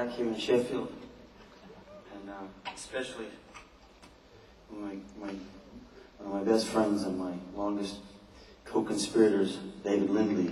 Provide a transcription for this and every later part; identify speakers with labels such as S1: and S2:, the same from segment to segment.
S1: back here in Sheffield, and especially one of my best friends and my longest co-conspirators, David Lindley.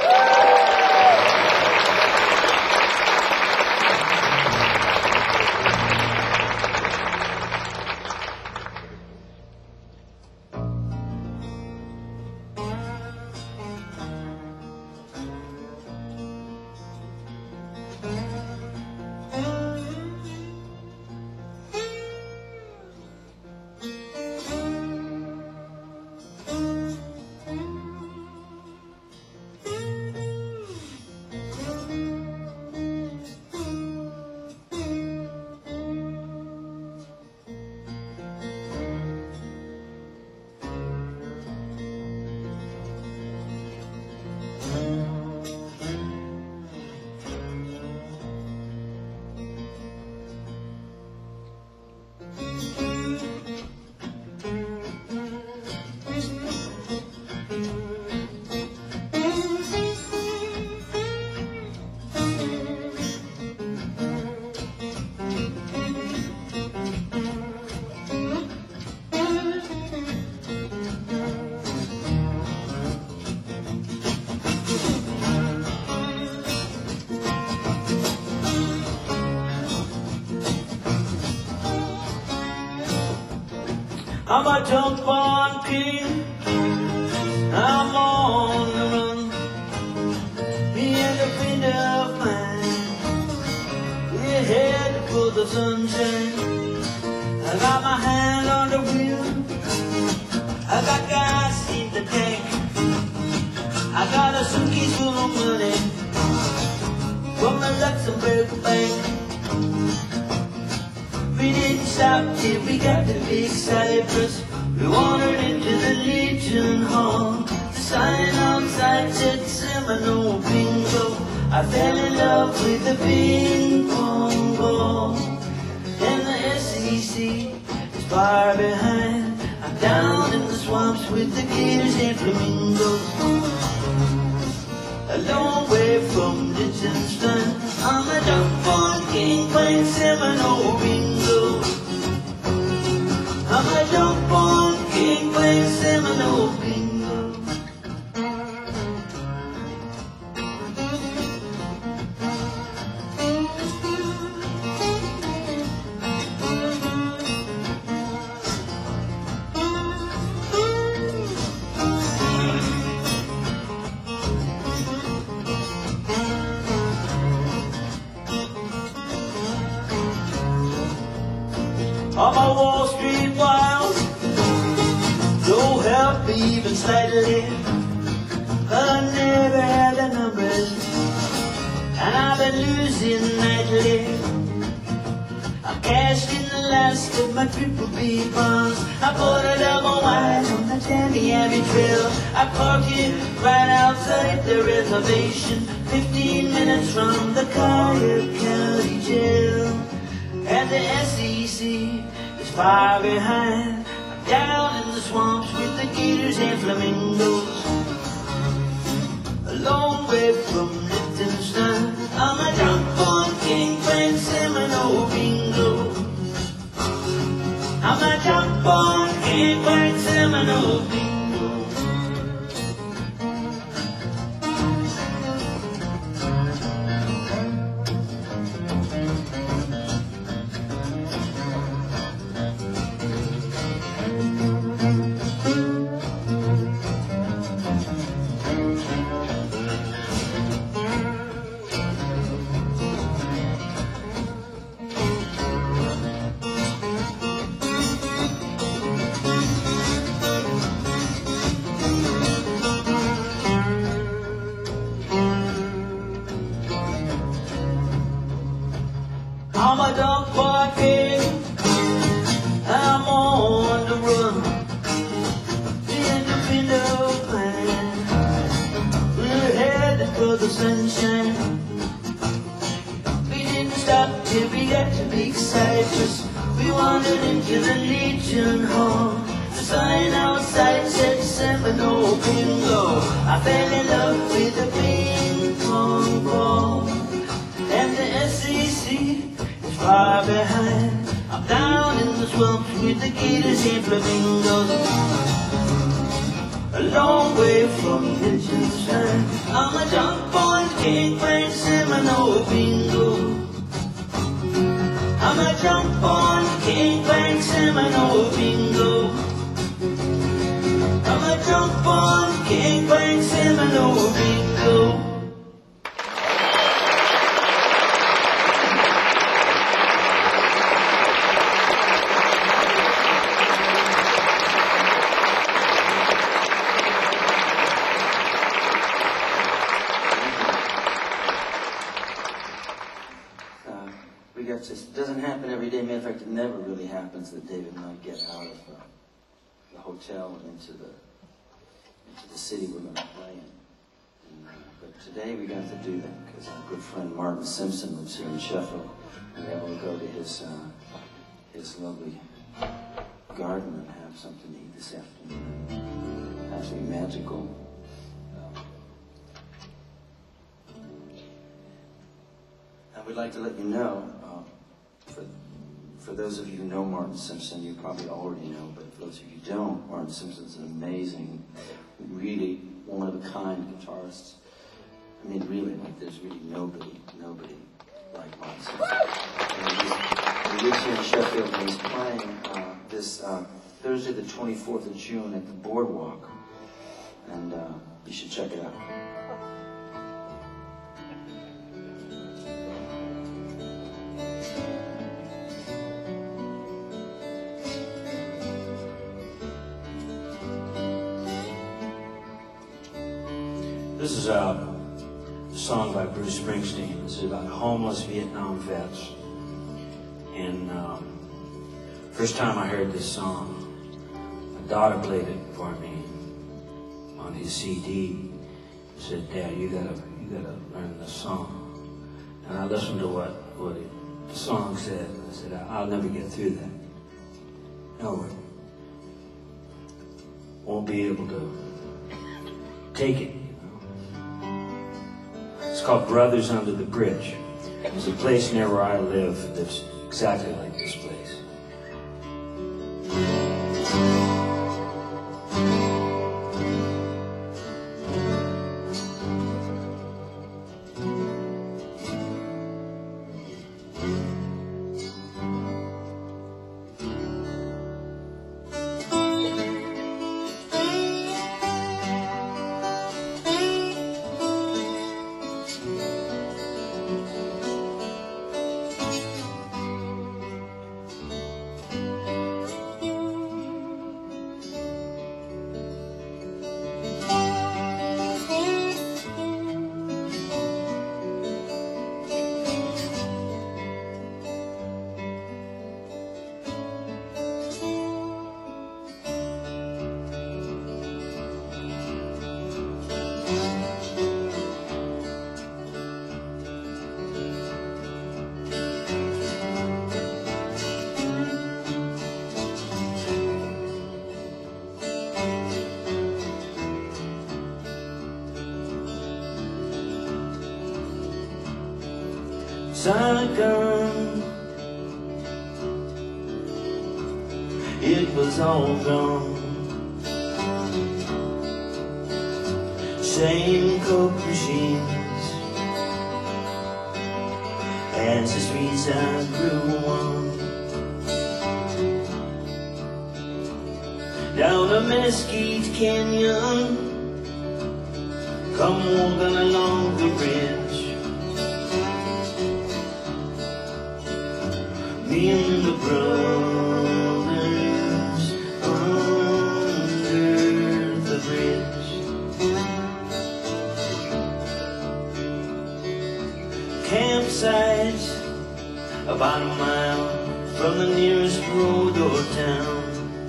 S1: I'm a jump on king, I'm on the run. Me and a friend of mine, we're headed for the sunshine. I got my hand on the wheel, I got gas in the tank. I got a suitcase full of money from the Luxembourg bank. We didn't stop till we got to Big Cypress. We wandered into the Legion Hall. The sign outside said Seminole Bingo. I fell in love with the ping pong ball. And the SEC is far behind. I'm down in the swamps with the gators and flamingos. A long way from Liechtenstein. I'm a jump on king playing Seminole Bingo. I'm a jump on king playing Seminole Bingo. On my Wall Street wild, no help even slightly. I never had the numbers, and I've been losing nightly. I cashed in the last of my triple B bonds. I bought a double wide on the Tamiami Trail. I parked it right outside the reservation, 15 minutes from the Collier County Jail. And the SEC is far behind. I'm down in the swamps with the gators and flamingos. A long way from Liechtenstein. I'm a jump on king playing Seminole Bingo. I'm a jump on king playing Seminole Bingo. I'm a dog barking, I'm on the run. The independent plan, we're headed for the sunshine. We didn't stop till we got to Big Cypress. We wandered into the Legion Hall. The sign outside said Seminole Bingo. I fell in love with the ping pong ball. And the SEC far behind. I'm down in the swamps with the gators and flamingos, a long way from Hitchens Shine. I'm a jump on King Frank Seminole bingo. I'm a jump on King Frank Seminole bingo. I'm a jump on King Frank Seminole bingo. It doesn't happen every day. Matter of fact, it never really happens that David and I get out of the hotel and into the city we're going to play in. But today we got to do that because our good friend Martin Simpson lives here in Sheffield, and we're able to go to his lovely garden and have something to eat this afternoon. Absolutely magical. And we'd like to let you know. For those of you who know Martin Simpson, you probably already know, but for those of you who don't, Martin Simpson's an amazing, really one-of-a-kind guitarist. I mean, really, like, there's really nobody like Martin Simpson. He lives here in Sheffield, and he's playing this Thursday the 24th of June at the Boardwalk, and you should check it out. This is a song by Bruce Springsteen. This is about homeless Vietnam vets. And first time I heard this song, my daughter played it for me on his CD. He said, "Dad, you gotta learn this song." And I listened to what the song said. I said, "I'll never get through that. No, won't be able to take it." It's called Brothers Under the Bridge. There's a place near where I live that's exactly like this place. Sungun, it was all gone. Same Coke machines as the streets I grew on. Down a Mesquite Canyon, come walking along the ridge. Me and the brothers under the bridge. Campsite about a mile from the nearest road or town.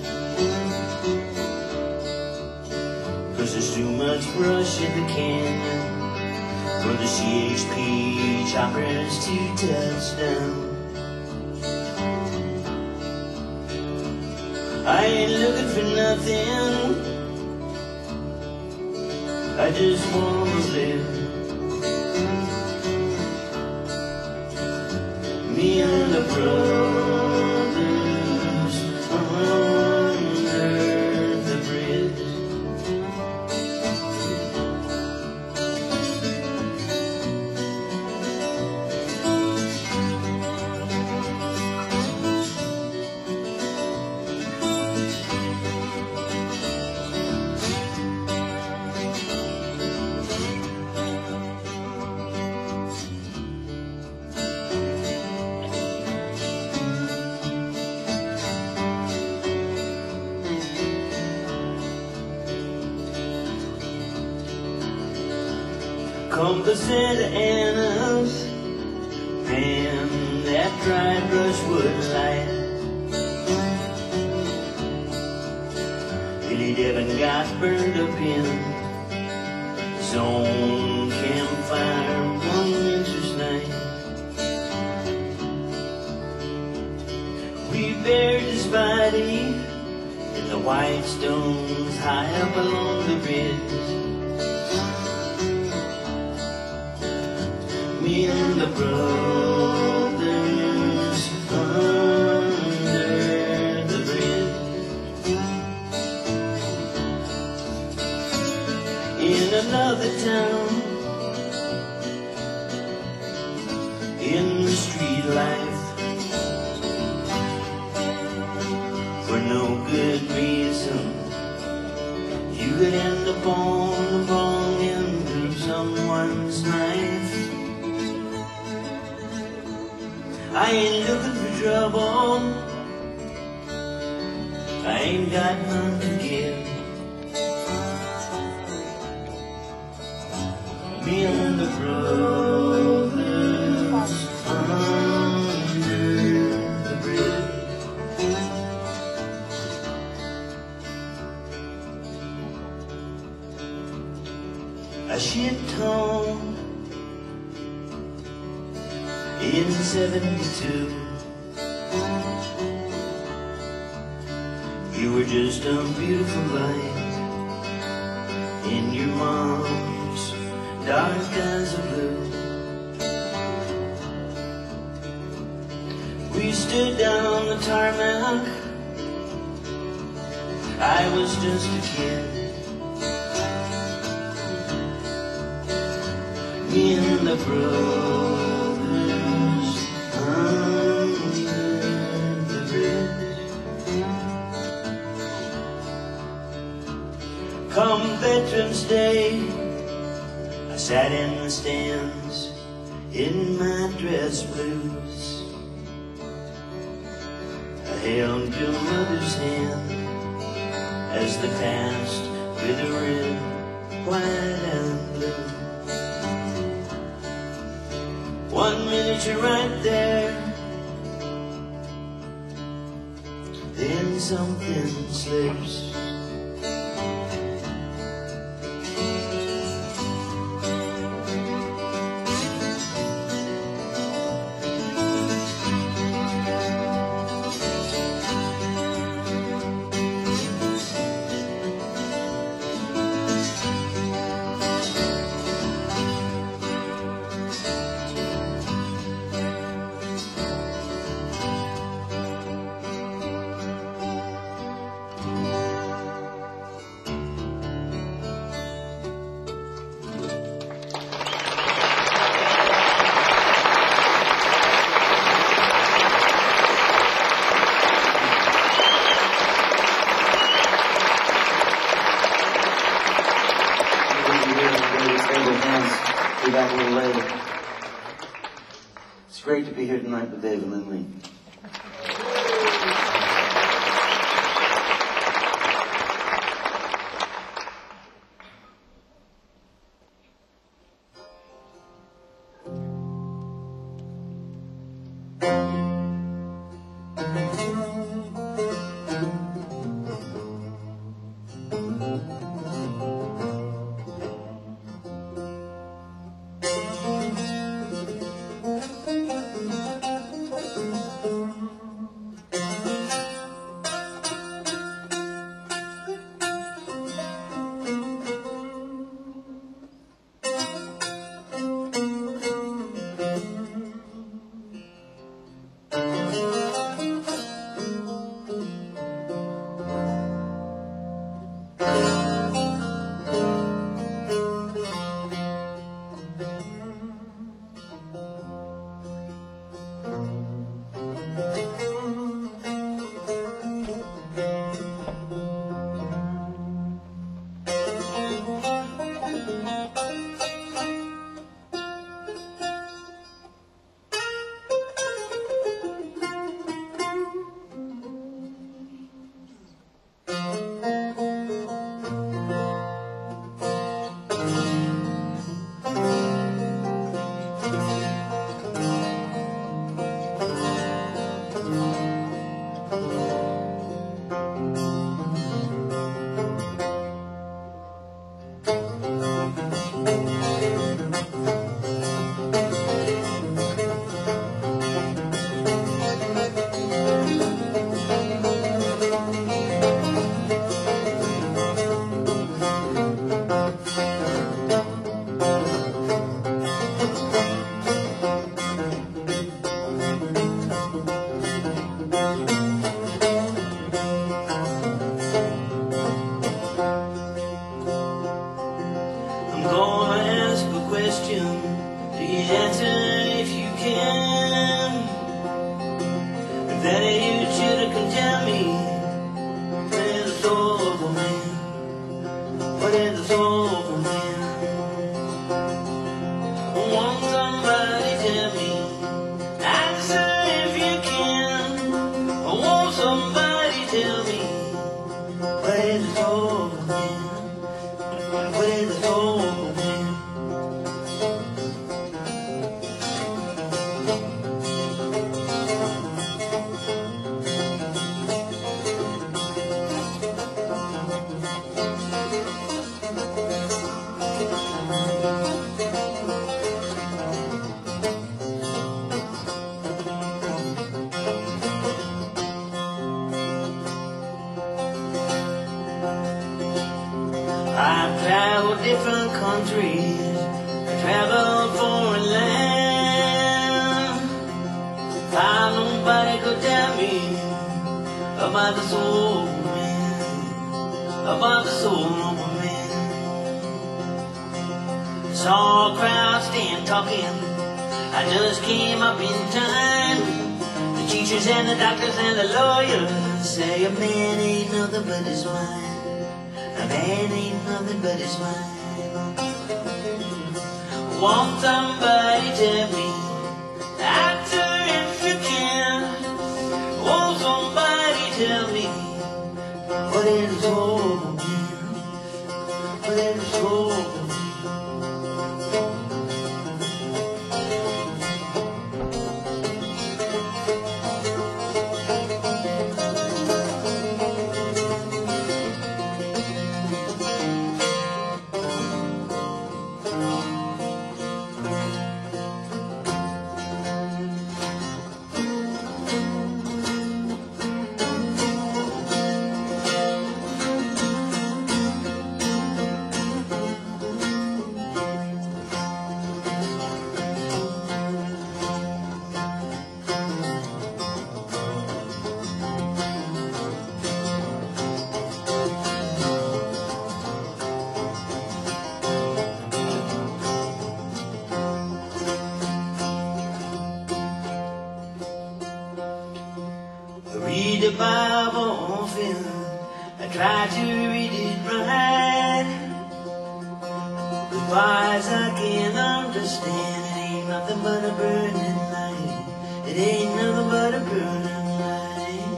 S1: 'Cause there's too much brush in the canyon for the CHP choppers to touch down. I ain't looking for nothing, I just wanna live. Me and the brothers under the bridge. Come to Santa Ana's, and that dry brushwood light. Billy Devin got burned up in his own campfire one winter's night. We buried his body in the white stones high up along the ridge. Me and the brothers under the bridge. In another town, in the street life, for no good reason, you could end up on the wrong end of someone's knife. I ain't looking for trouble, I ain't got none to give. Me and the brothers under the bridge. A shit ton in 72. You were just a beautiful light in your mom's dark eyes of blue. We stood down on the tarmac, I was just a kid. Me and the brothers under the bridge. Come Veterans Day, I sat in the stands in my dress blues. I held your mother's hand as they passed with the red, white and blue. 1 minute you're right there, then something slips.
S2: Be back a little later. It's great to be here tonight with David Lindley.
S1: I'm gonna ask a question. Please answer if you can. If that you should come tell me, what is the soul of a man? What is the soul of a man? Won't somebody tell me? Answer if you can. Won't somebody tell me? What is the soul of a man? What is the soul of a man? I've traveled different countries, I traveled foreign lands. Find nobody could tell me about the soul of a man, about the soul of a man. Saw a crowd stand talking, I just came up in time. The teachers and the doctors and the lawyers say a man ain't nothing but his mind. A man ain't nothing but his mind. Won't somebody tell me? Answer if you can. Won't somebody tell me? What is the soul of a man? What is the soul of a man? I read the Bible often, I try to read it right. As far as I can understand, it ain't nothing but a burning light. It ain't nothing but a burning light.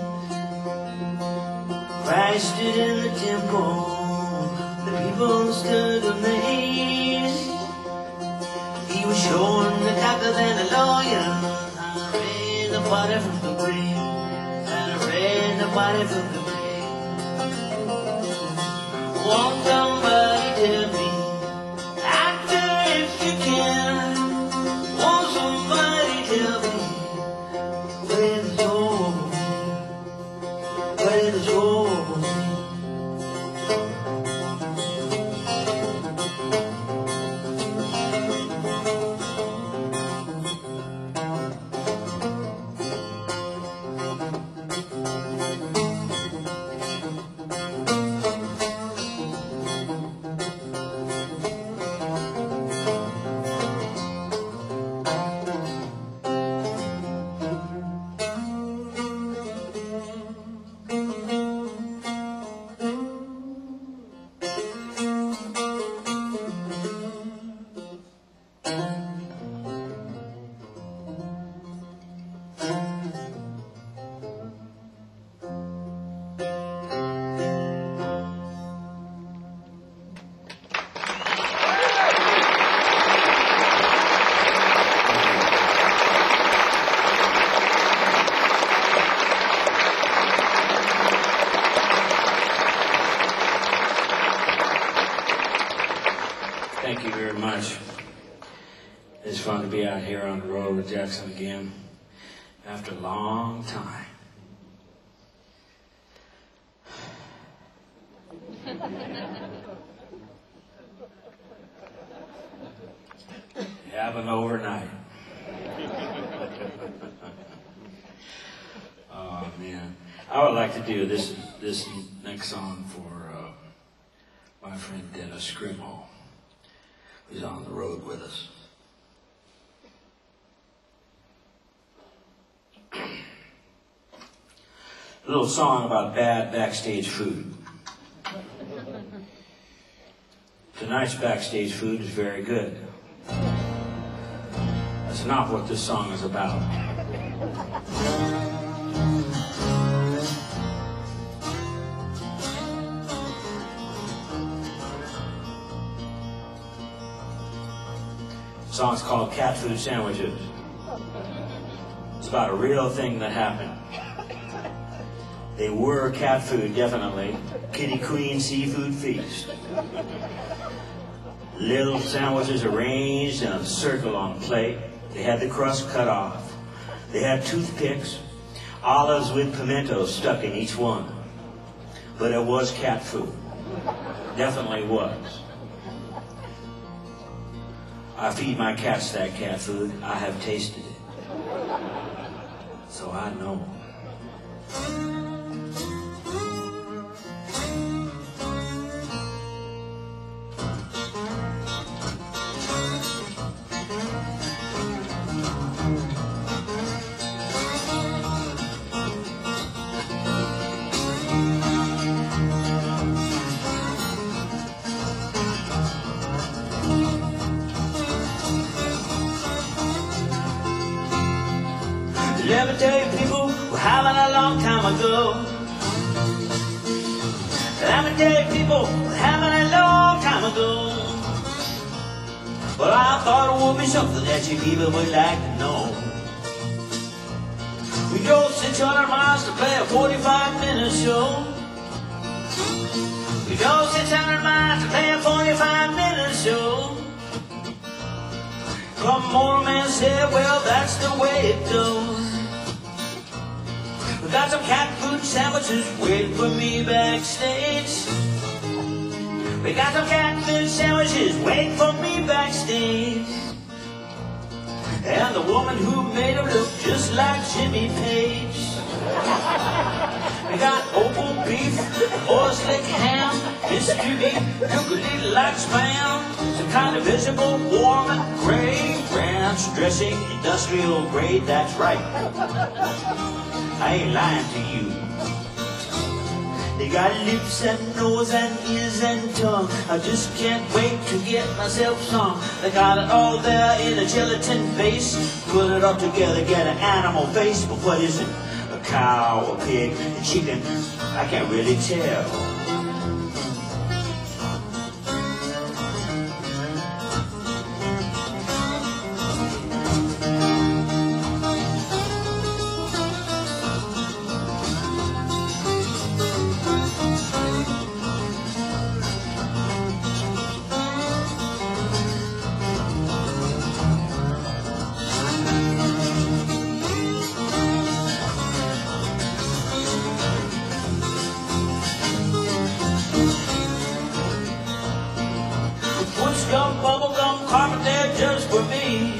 S1: Christ stood in the temple, the people stood amazed. He was showing the doctors and the lawyers how to raise the body from the grave. And the body from the grave. Won't somebody tell me? Answer if you can. Won't somebody tell me? What is the soul of a man? What is the soul of a man?
S3: Thank you very much. It's fun to be out here on the road with Jackson again after a long time. It happened overnight. Oh man. I would like to do this next song for my friend Dennis Scrimall, who's on the road with us. A little song about bad backstage food. Tonight's backstage food is very good. That's not what this song is about. The song's called Cat Food Sandwiches. It's about a real thing that happened. They were cat food, definitely. Kitty Queen Seafood Feast. Little sandwiches arranged in a circle on a plate. They had the crust cut off. They had toothpicks, olives with pimento stuck in each one. But it was cat food. Definitely was. I feed my cats that cat food. I have tasted it. So I know. Let me tell you, people, what happened a long time ago. Let me tell you, people, what happened a long time ago. But I thought it would be something that you people would like to know. We drove 600 miles to play a 45-minute show. We drove 600 miles to play a 45-minute show. Come on, man said, well, that's the way it goes. We got some cat food sandwiches waiting for me backstage. We got some cat food sandwiches waiting for me backstage. And the woman who made them look just like Jimmy Page. We got opal beef, or slick ham, mystery meat, cooked like spam, some kind of vegetable, warm and gray, ranch dressing, industrial grade, that's right. I ain't lying to you. They got lips and nose and ears and tongue. I just can't wait to get myself some. They got it all there in a gelatin base. Put it all together, get an animal face. But what is it? A cow, a pig, a chicken? I can't really tell. Gum, bubblegum, carpet there just for me.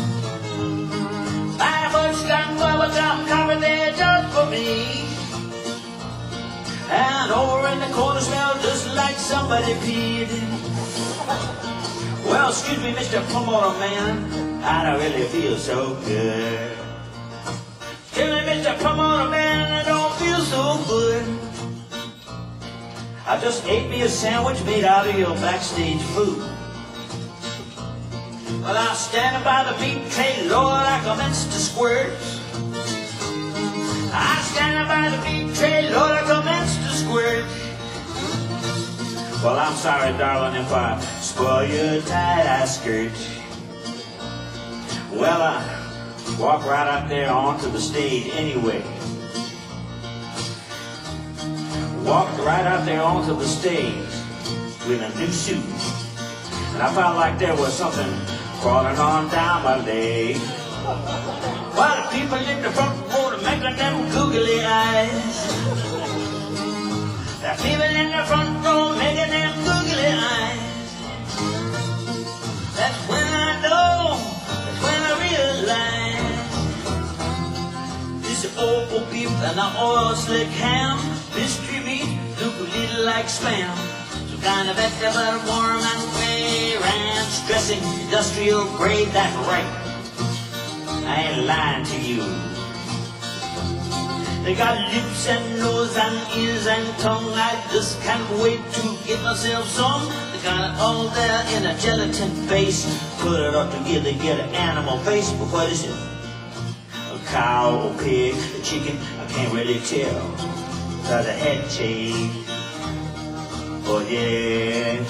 S3: 5-foot skunk, bubblegum, carpet there just for me. And over in the corner smell just like somebody peed. Well, excuse me, Mr. Promoter Man, I don't really feel so good. Excuse me, Mr. Promoter Man, I don't feel so good. I just ate me a sandwich made out of your backstage food. Well, I'm standing by the meat tray, Lord, I commenced to squirt. I'm standing by the meat tray, Lord, I commenced to squirt. Well, I'm sorry, darling, if I spoil your tie-dye skirt. Well, I walk right out there onto the stage anyway. Walked right out there onto the stage with a new suit. And I felt like there was something crawling on down my leg. While the people in the front row are making them googly eyes. The people in the front row making them googly eyes. That's when I know, that's when I realize this awful people and the oil slick ham. Mystery meat look a little like spam. Some kind of vegetable, warm and gray. Ranch dressing, industrial grade, that's right. I ain't lying to you. They got lips and nose and ears and tongue. I just can't wait to get myself some. They got it all there in a gelatin face. Put it up together, get an animal face. But what is it? A cow, a pig, a chicken? I can't really tell. Got a head shake. Oh yeah.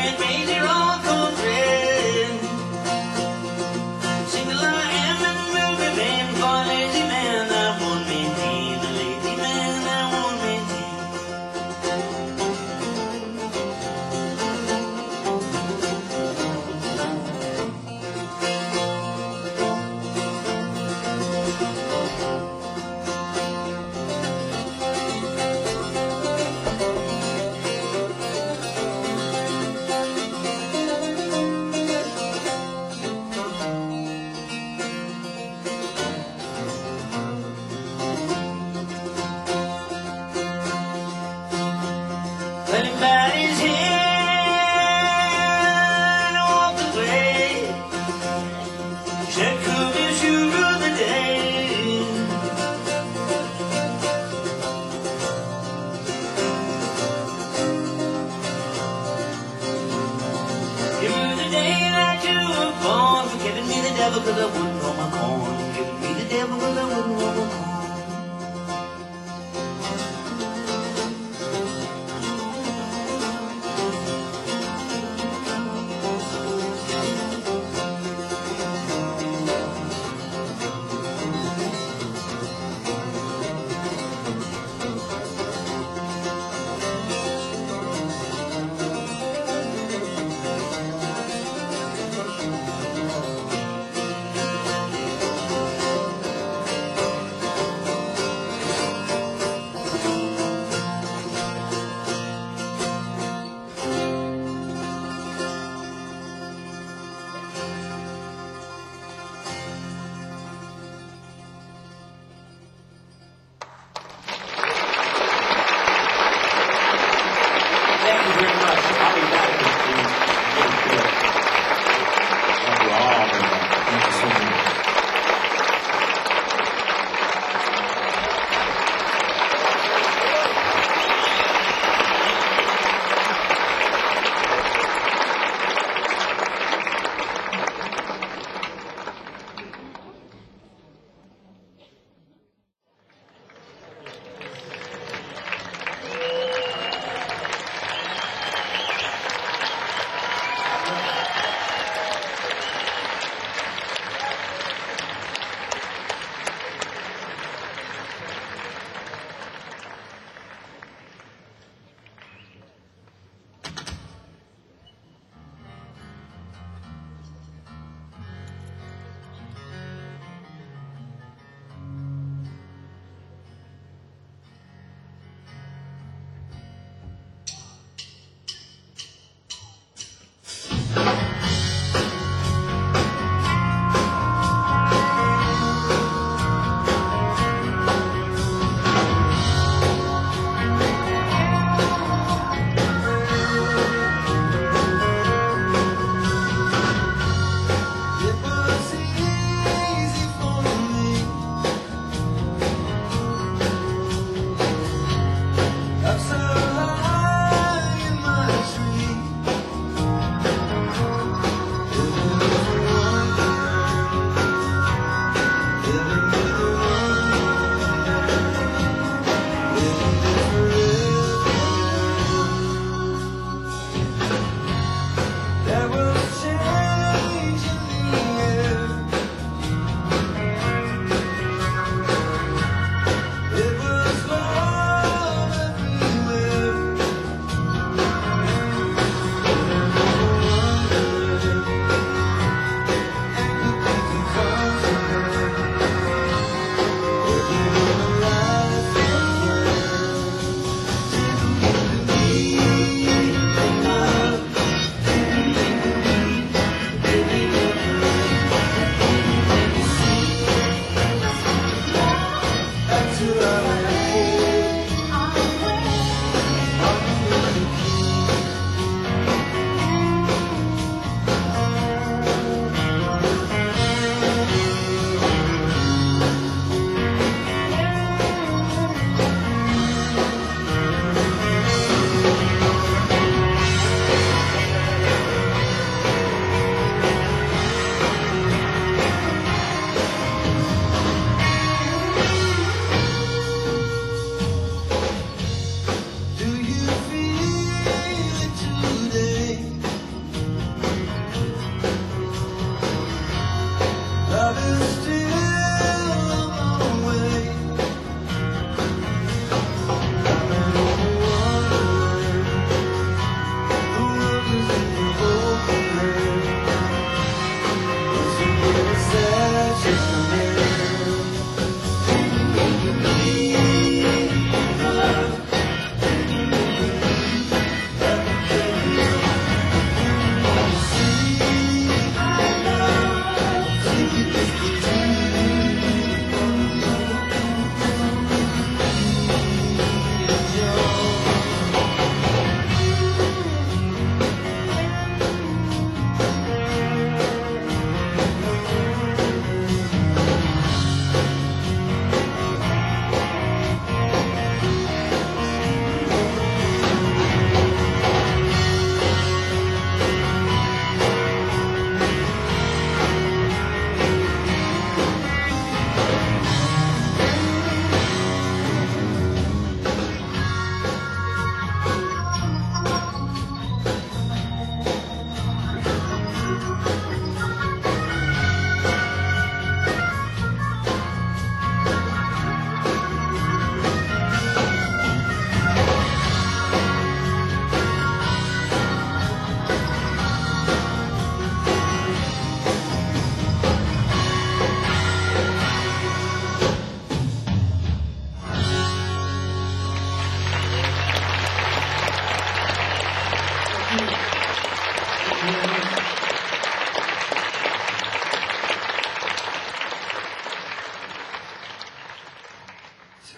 S3: and made your uncle dread. Sing the lion and the movie man for a lazy man. I won't maintain a lazy man. I won't maintain. Let him bow his head and walk away. Said, could be sure of the day. Give me the day that you were born. For giving me the devil 'cause I wouldn't know my corn. Giving me the devil 'cause I wouldn't know my corn.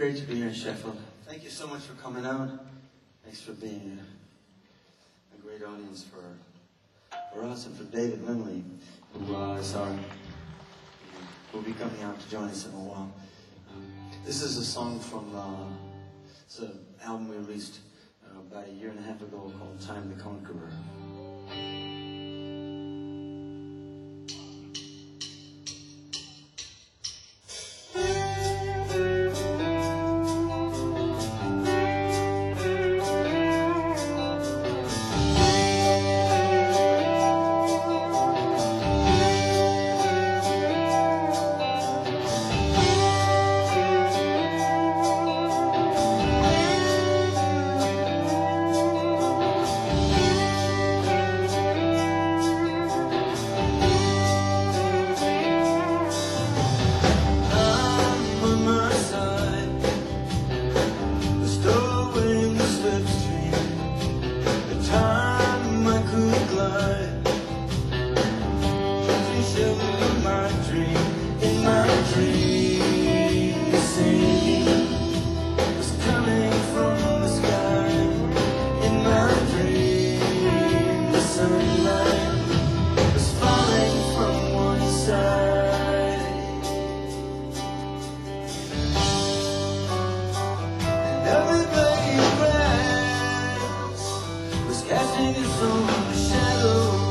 S2: great to be here in Sheffield. Thank you so much for coming out. Thanks for being a great audience for us and for David Lindley, who will be coming out to join us in a while. This is a song from it's an album we released about a year and a half ago called Time the Conqueror. Casting its own shadow.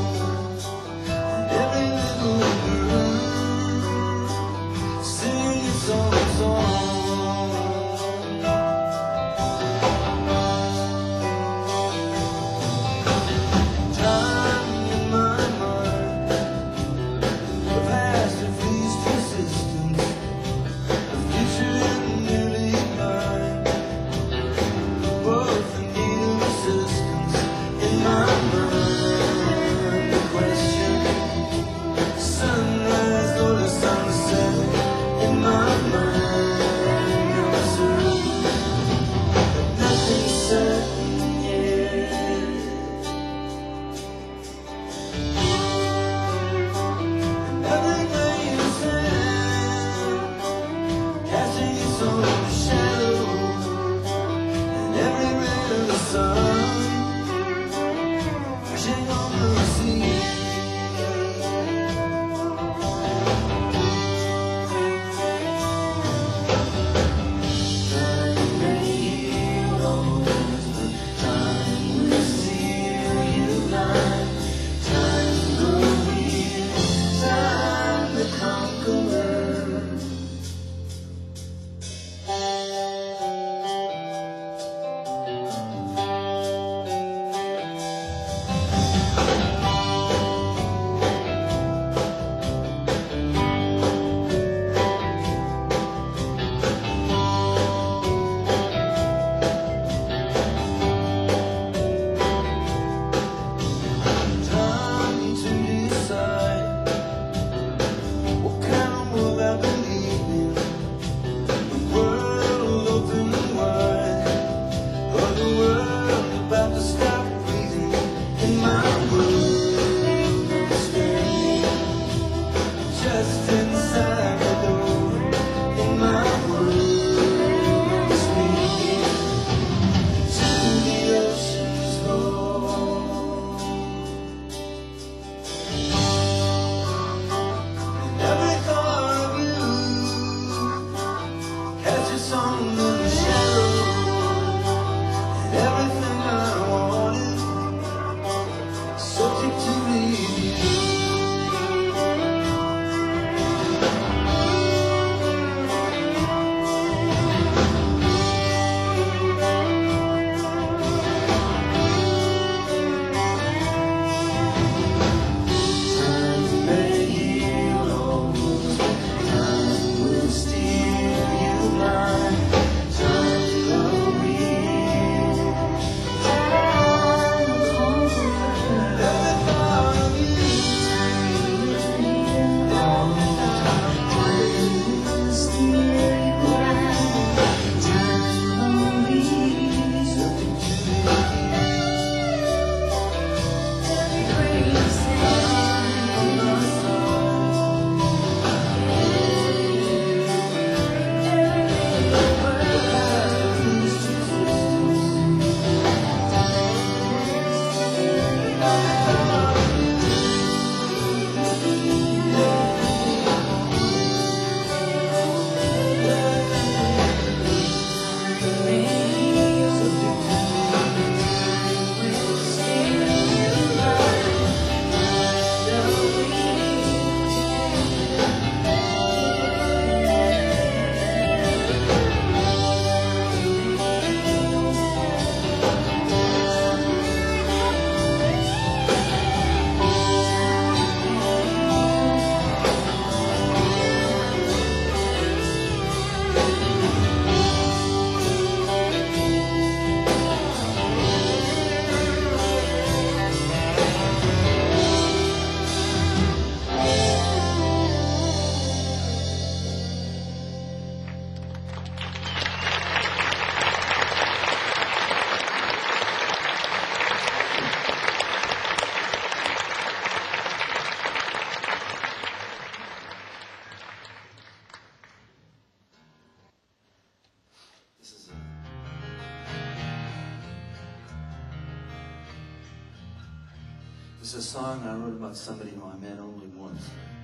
S2: It's a song I wrote about somebody who I met only once.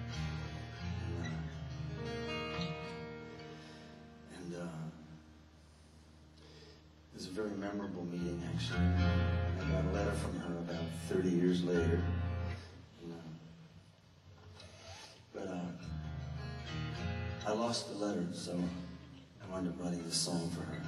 S2: And it was a very memorable meeting, actually. I got a letter from her about 30 years later. But I lost the letter, so I wound up writing this song for her.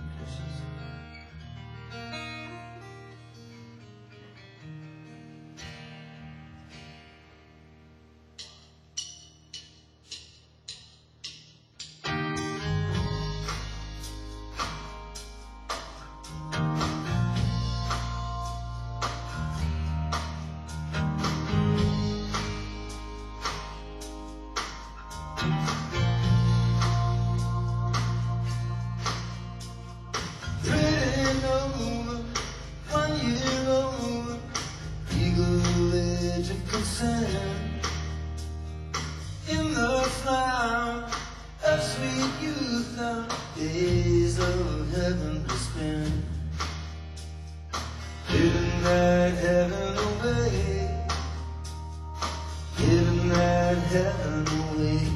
S2: In the flower of sweet youth, our days of heaven to spend, giving that heaven away, giving that heaven away.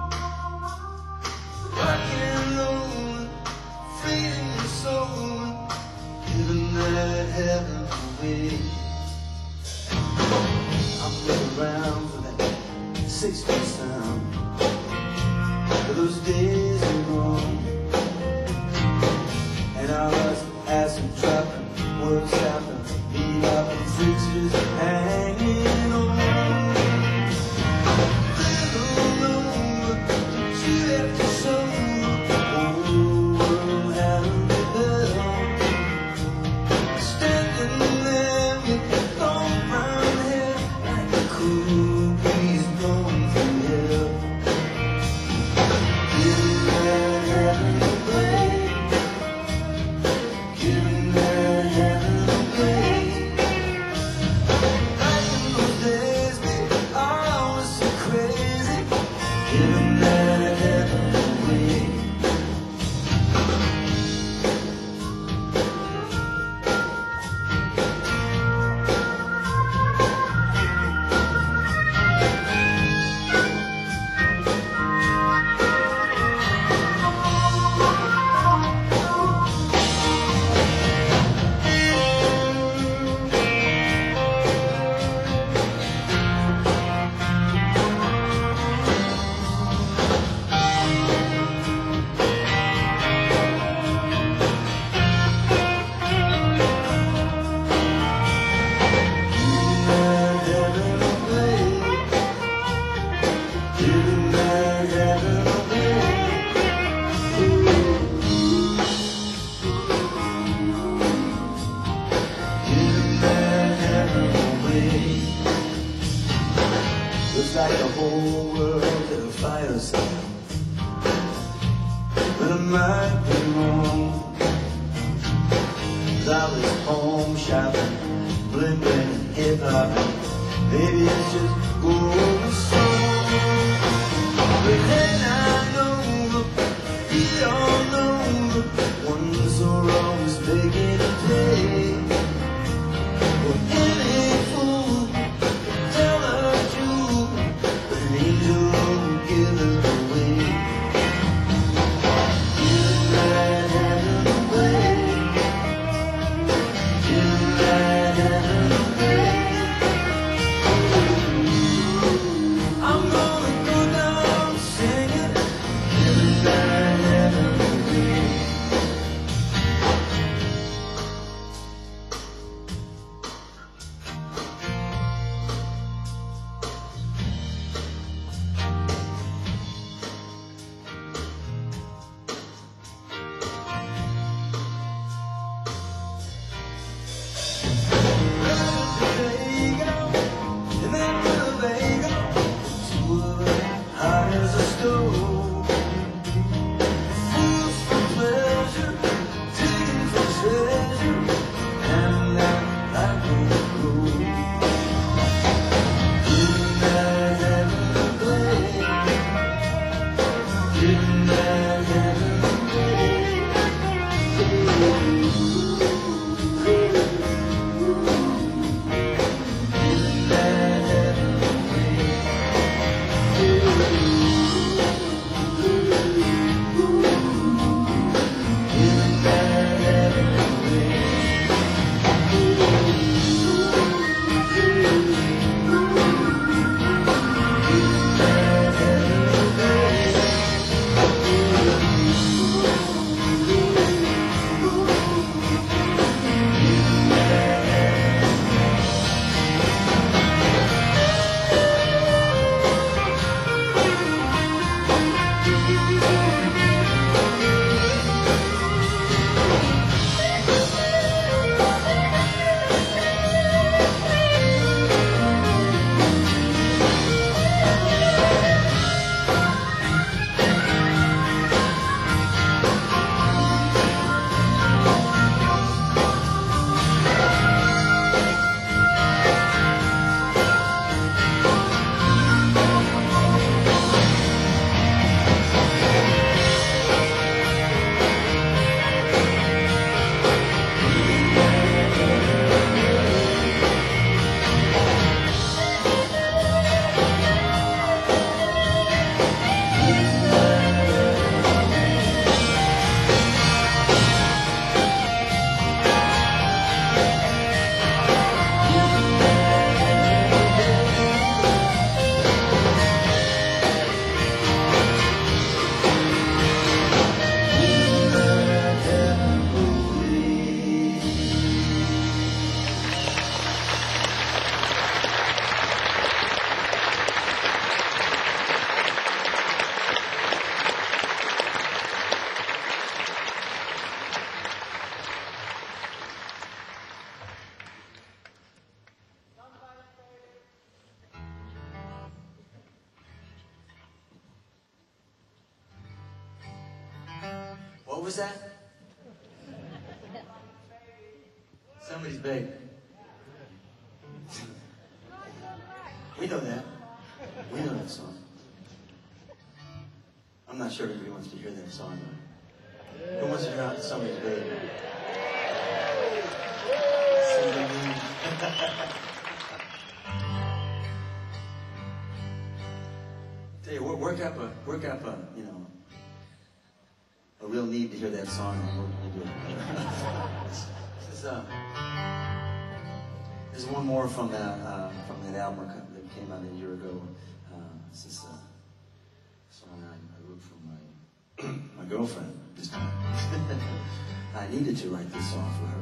S2: Rocking on, freeing your soul, giving that heaven away. I'm looking around for that 60 sound, those days are gone. And I was acid dropping, work stopping, beat up and fixtures hanging on. Little over, she left her soul, the whole world had rebelled. Standing there with long brown hair, like a cool breeze blowing through hell. Giving that heaven away, giving that heaven away. Back in those days, baby, I was so crazy, giving that heaven away. Looks like the whole world at a fireside, but I might be wrong. 'Cause I was home shopping, blimping and hip-hopping. Maybe it's just going strong. But then I know, we all know, ones are always making a play. Well, any fool can tell the truth, but an angel will give it away. Give that heaven away, give that heaven away. was that? Somebody's baby. We know that. We know that song. I'm not sure everybody wants to hear that song, though. Who wants to hear out somebody's baby? Tell you, work up a, you know, a real need to hear that song, and we'll do it. There's one more from that album that came out a year ago. This is a song I wrote for my girlfriend this time. I needed to write this song for her.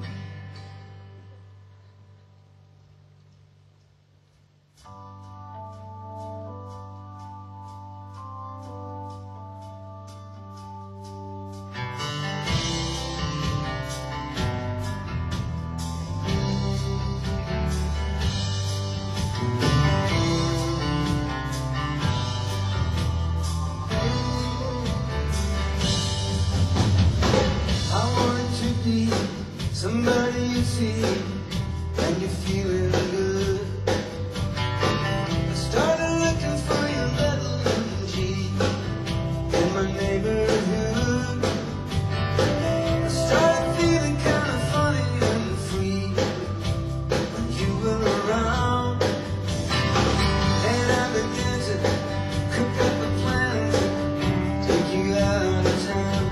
S2: Somebody you see and you're feeling good. I started looking for your little MG in my neighborhood. I started feeling kind of funny and free when you were around. And I began to cook up a plan to take you out of town.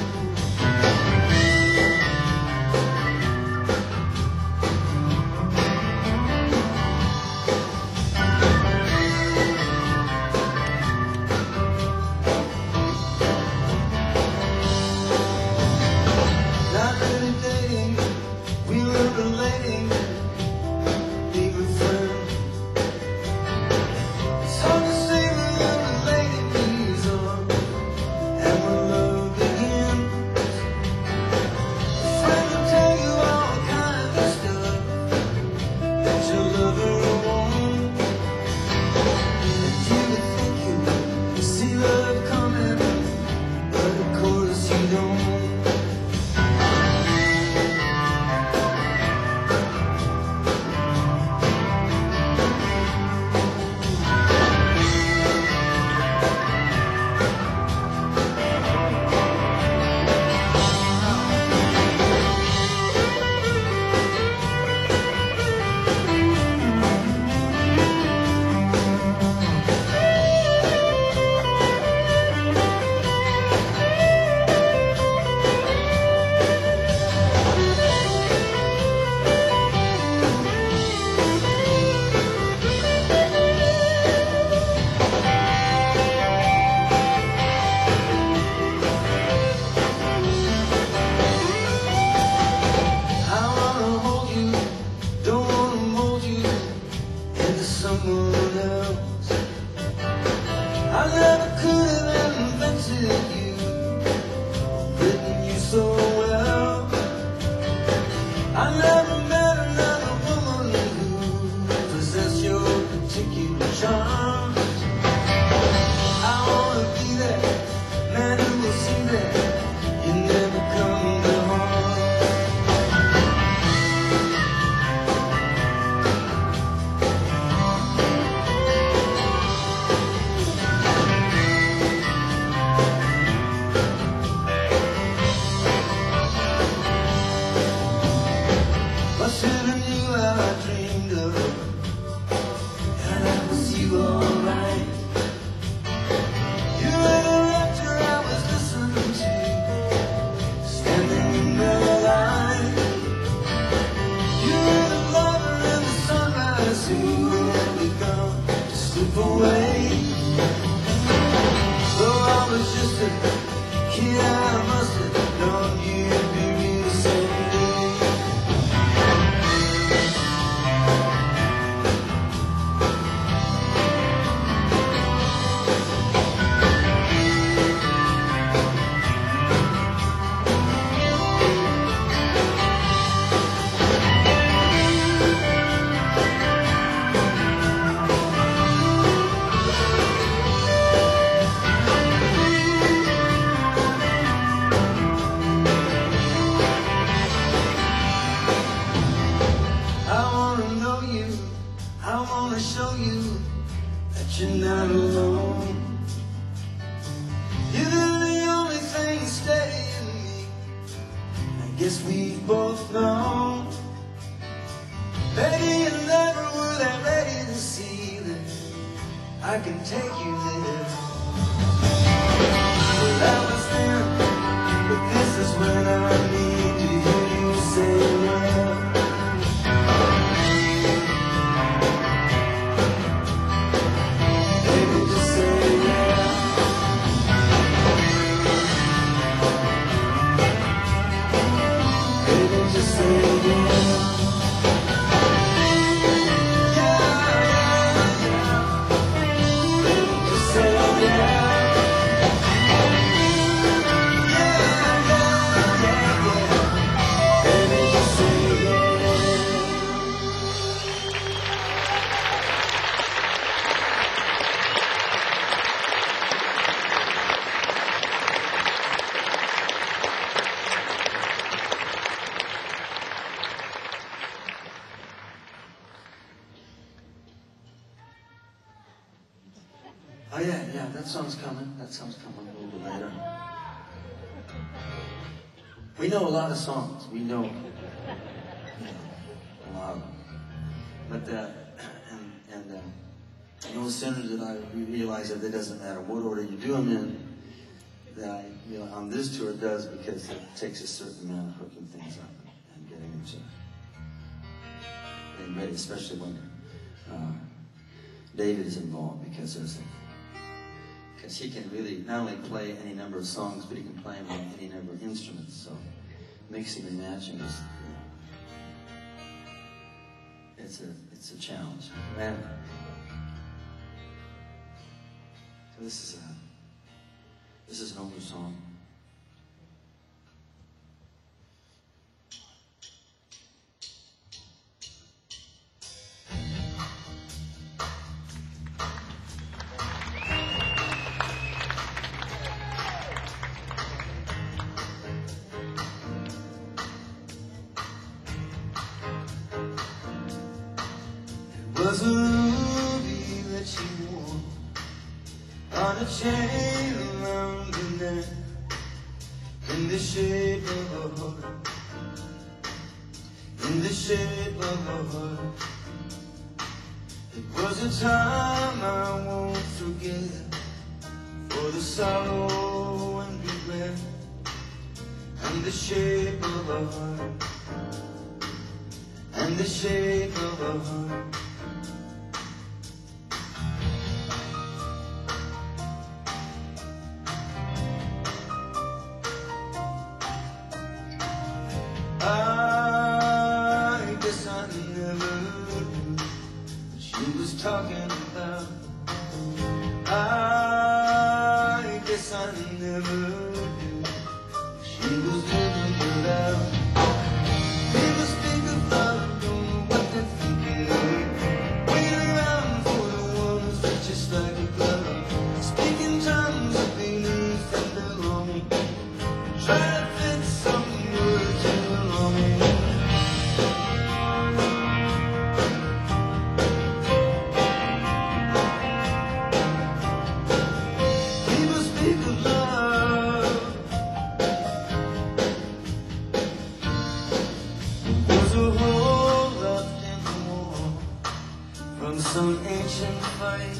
S2: Someone else. I never could have invented you, written you so well. I never met another woman who possessed your particular charm. I wanna be that man who will see that you never come to harm. you're not alone. You're the only thing steady in me. I guess we both know. Maybe you never were that ready to see that I can take you there. Well, that was then, but this is when I need to hear you say yeah. Baby, just say yeah. Baby, just say yeah. Oh yeah, that song's coming. That song's coming a little bit later. We know a lot of songs. We know, a lot of them. But no sooner did I realize that it doesn't matter what order you do them in, that on this tour it does, because it takes a certain amount of hooking things up and getting them ready, especially when David is involved, because he can really not only play any number of songs, but he can play them on any number of instruments. So mixing and matching is, it's a challenge. Man. So this is an older song. Was a ruby that you wore on a chain around your neck, in the shape of a heart, in the shape of a heart. It was a time I won't forget, for the sorrow and regret, and the shape of a heart, and the shape of a heart. I guess I never knew what she was talking about. I guess I never knew what she was doing without. People speak of love, don't know what they're thinking of. Wait around for the one who fits just like a glove. Speak in terms of belief and belonging. Try to fit some words in the longing. People speak of love. There's a hole left in the wall from some ancient fight,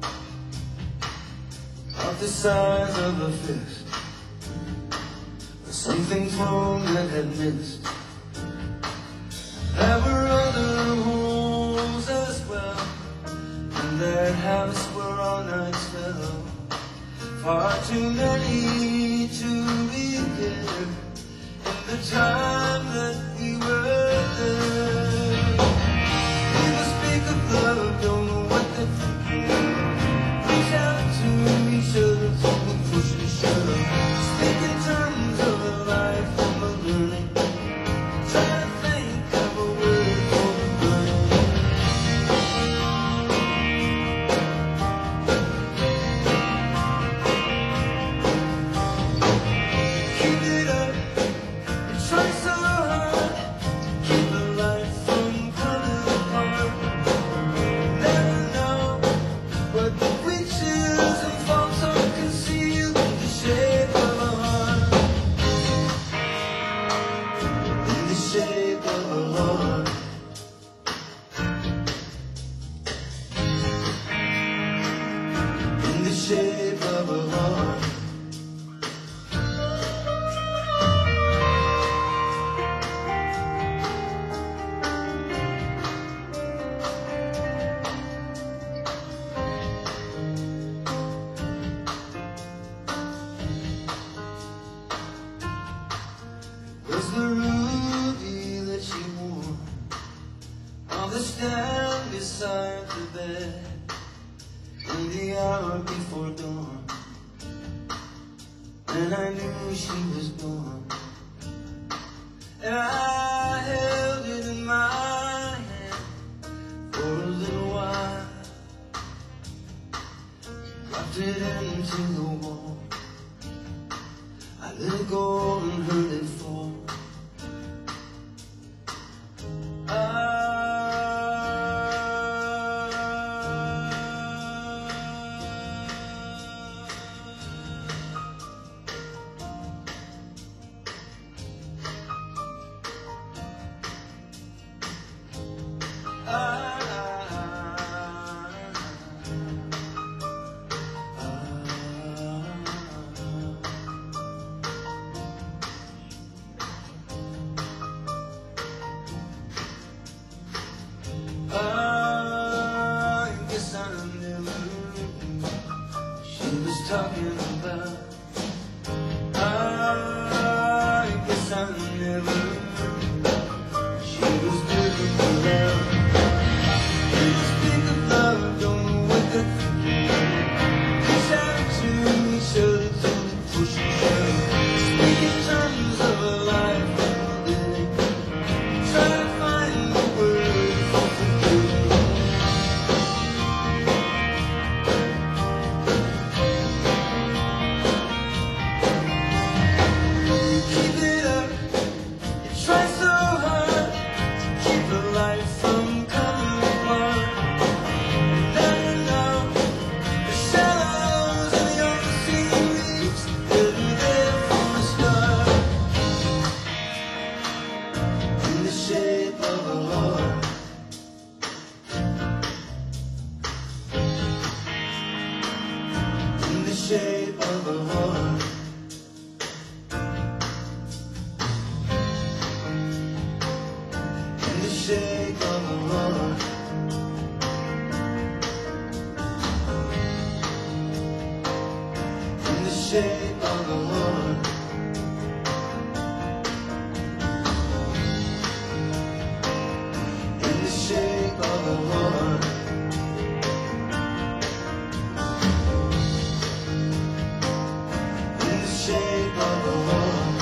S2: of the size of a fist. Something thrown that had missed. There were other holes as well, in that house where all nights fell. Far too many to be there in the time that we were there. People speak of love, don't know what they're thinking. Reach out to each other, so we push each other. Speak in terms of a life and a learning. Try to think of a word for the burning. Keep it up, you try so hard. shape of a heart. Was the ruby that she wore on the stand beside the bed in the hour before dawn, and I knew she was gone, and I held it in my hand for a little while, dropped it into the wall. I let it go and heard it fall. I guess I never knew she was talking about. I guess I never knew she was doing the love. People speak of love, don't know what they're thinking. Reach out to each other till they push each other. Speak in terms of a life that they try to find the word for forgiving. Keep it up, you try so hard to keep a life from coming apart. Now you know the shallows and the unseen leaves, they'll be there from the start. In the shape of a heart. In the shape of a heart. In the shape of a heart. In the shape of a heart. In the shape of a heart. In the shape of a heart.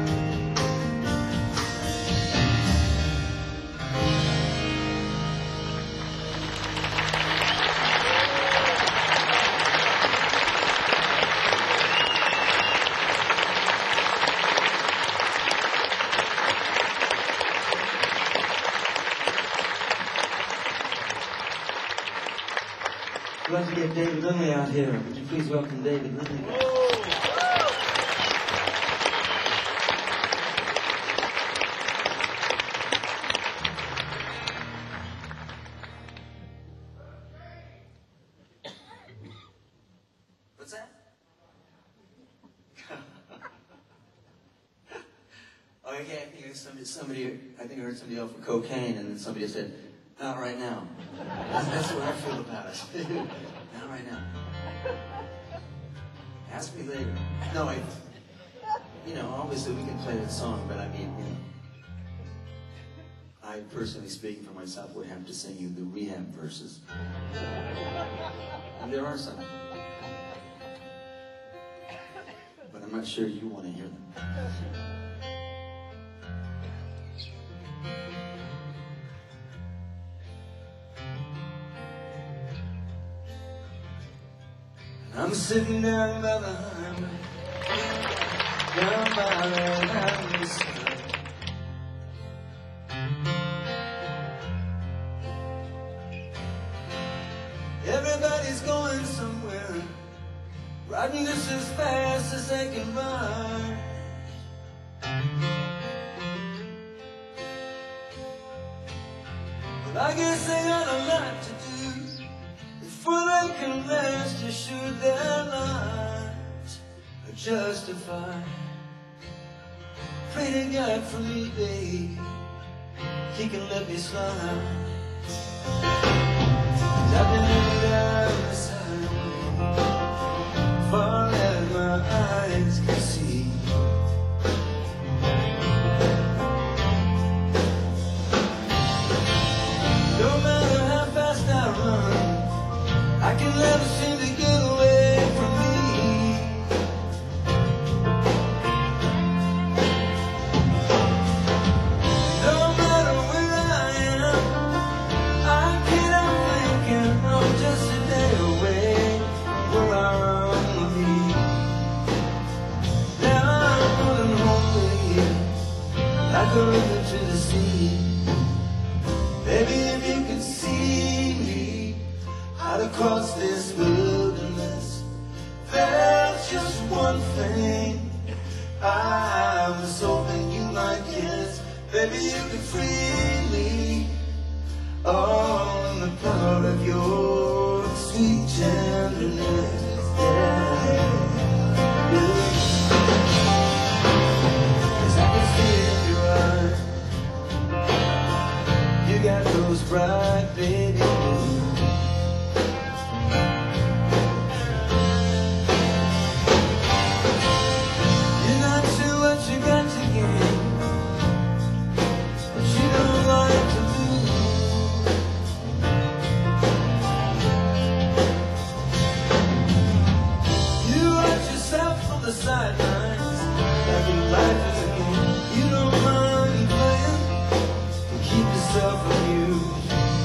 S2: We'd like to get David Lindley out here. Would you please welcome David Lindley? What's that? Oh, okay, I think I heard somebody offer cocaine, and then somebody said, "Not right now." That's what I feel about it. Not right now. Ask me later. No, obviously we can play that song, but I mean, I personally speaking for myself would have to sing you the rehab verses. And there are some. But I'm not sure you want to hear them. I'm sitting down by the highway, down by the highway side. Everybody's going somewhere, riding just as fast as they can ride. But I guess they got a lot to do before they can rest assured that justified. Pray to God for me, babe. He can let me slide. 'Cause I've been living down the sideway, far as my eyes can see. No matter how fast I run, I can never seem to get away from me. No matter where I am, I can't help thinking I'm just a day away from where I wanna be. Now I'm running home, baby, like a river to the sea. Baby, if you could see me out across this wilderness, there's just one thing I was hoping you might guess. Baby, you could free me all in the power of your sweet tenderness. Yeah. 'Cause I can see it in your eyes. You got those bright baby blues. You're not sure what you got to give, but you don't like to lose. You watch yourself from the sidelines, like your life is a game. You don't mind playing, keep yourself amused.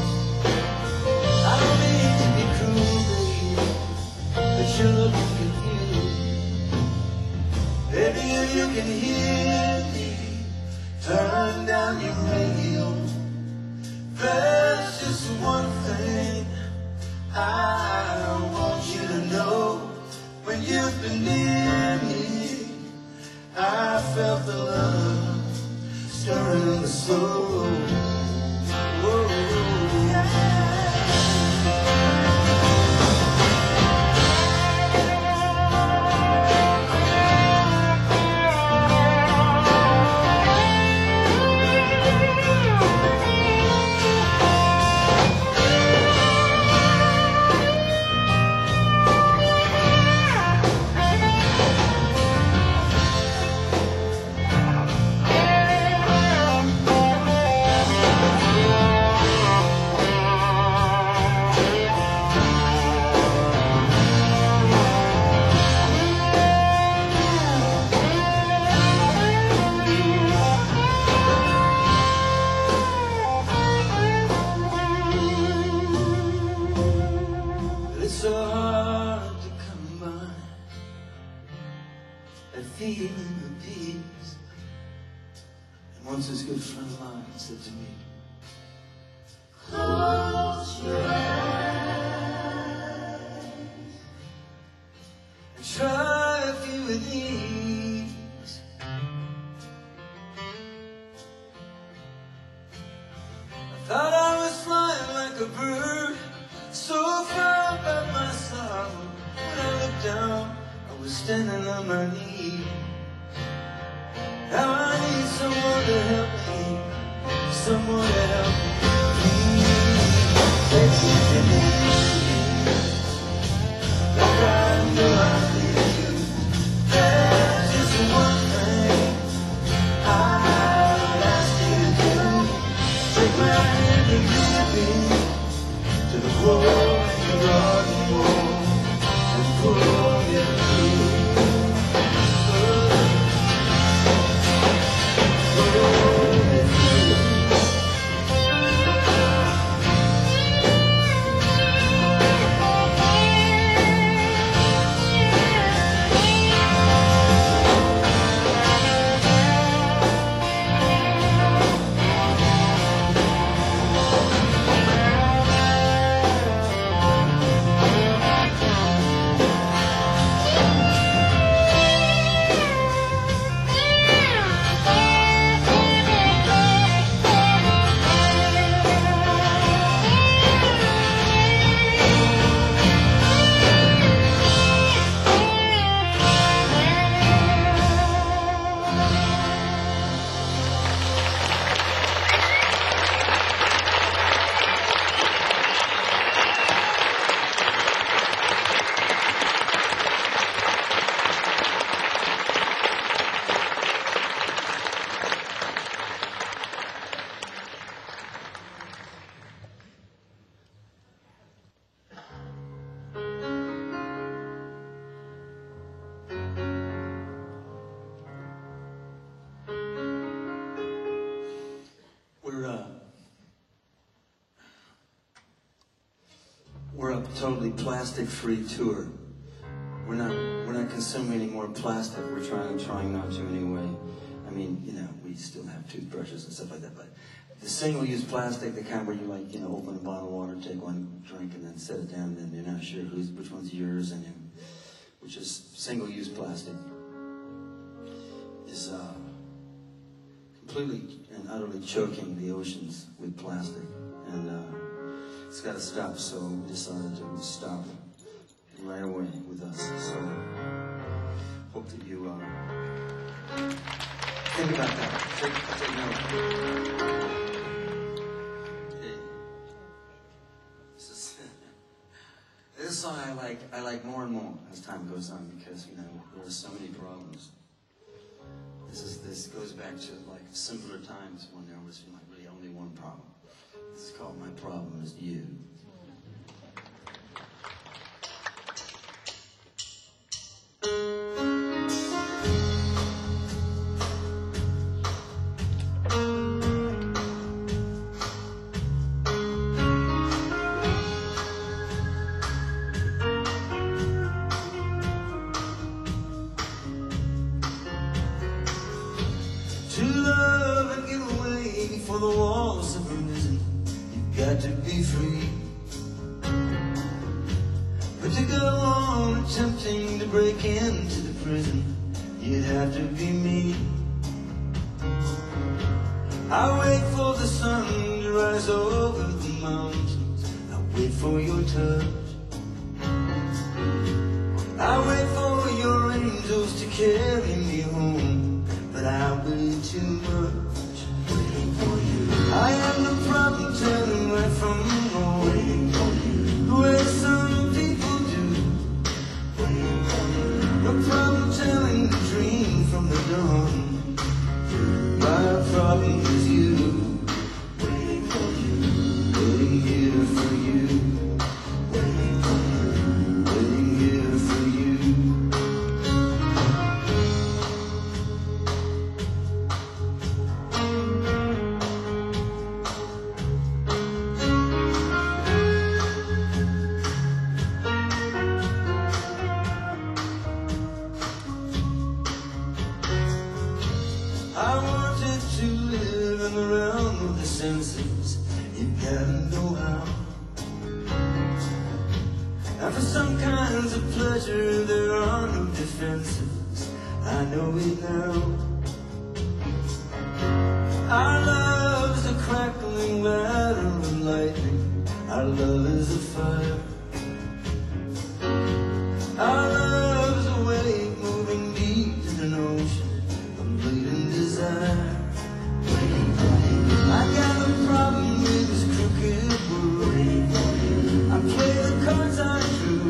S2: I don't mean to be cruel, baby, but you're looking confused. Baby, if you can hear me, turn down your radio. There's just one thing I want you to know. When you've been near me, I felt the love stirring the soul. Whoa, yeah. It's so hard to come by that feeling of peace. And once this good friend of mine said to me, close your eyes and try a few of these. I thought I was flying like a bird, so far by my side. When I looked down, I was standing on my knees. Now I need someone to help me, someone to help me. Baby, if you need me, like I know I need you, there's just one thing I'd ask you to do. Take my hand and lead me to the wall and the garden wall and pull me through. Pull me through. totally plastic-free tour. We're not consuming any more plastic. We're trying not to anyway. I mean, you know, we still have toothbrushes and stuff like that, but the single-use plastic, the kind where you like, you know, open a bottle of water, take one drink, and then set it down, and then you're not sure which one's yours, and then, which is single-use plastic, is completely and utterly choking the oceans with plastic, and it's got to stop. So we decided to stop right away with us. So hope that you think about that. Take note. This song I like more and more as time goes on, because, you know, there are so many problems. This goes back to like simpler times when there was, you know, really only one problem. This is called My Problem Is You. To love and get away before the walls have arisen, you've got to be free. But to go on attempting to break into the prison, you'd have to be me. I wait for the sun to rise over the mountains, I wait for your touch. I wait for your angels to carry me home, but I wait too much, waiting for you. I am the problem turning right from wrong, waiting for you. The way some people do, waiting for you. The problem telling the dream from the dawn. My problem is you, waiting for you, waiting here for you, waiting for you, waiting here for you. I wanted to live in the realm of the senses, you gotta know how. And for some kinds of pleasure there are no defenses, I know it now. Our love is a crackling ladder of lightning, our love is a fire. Our love is a wave moving deep in an ocean of bleeding desire. I got a problem with this crooked world, I play the cards I drew.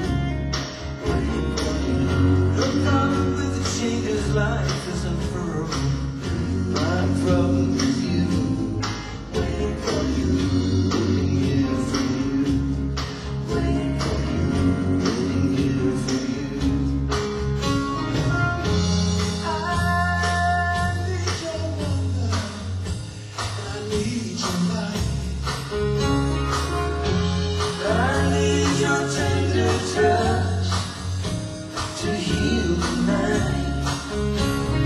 S2: The problem with the changes life is unfurled. My problem is you, waiting for you, waiting here for you, waiting for you, waiting here for you. I need your wonder, I need your light, I need your tender touch to heal the night.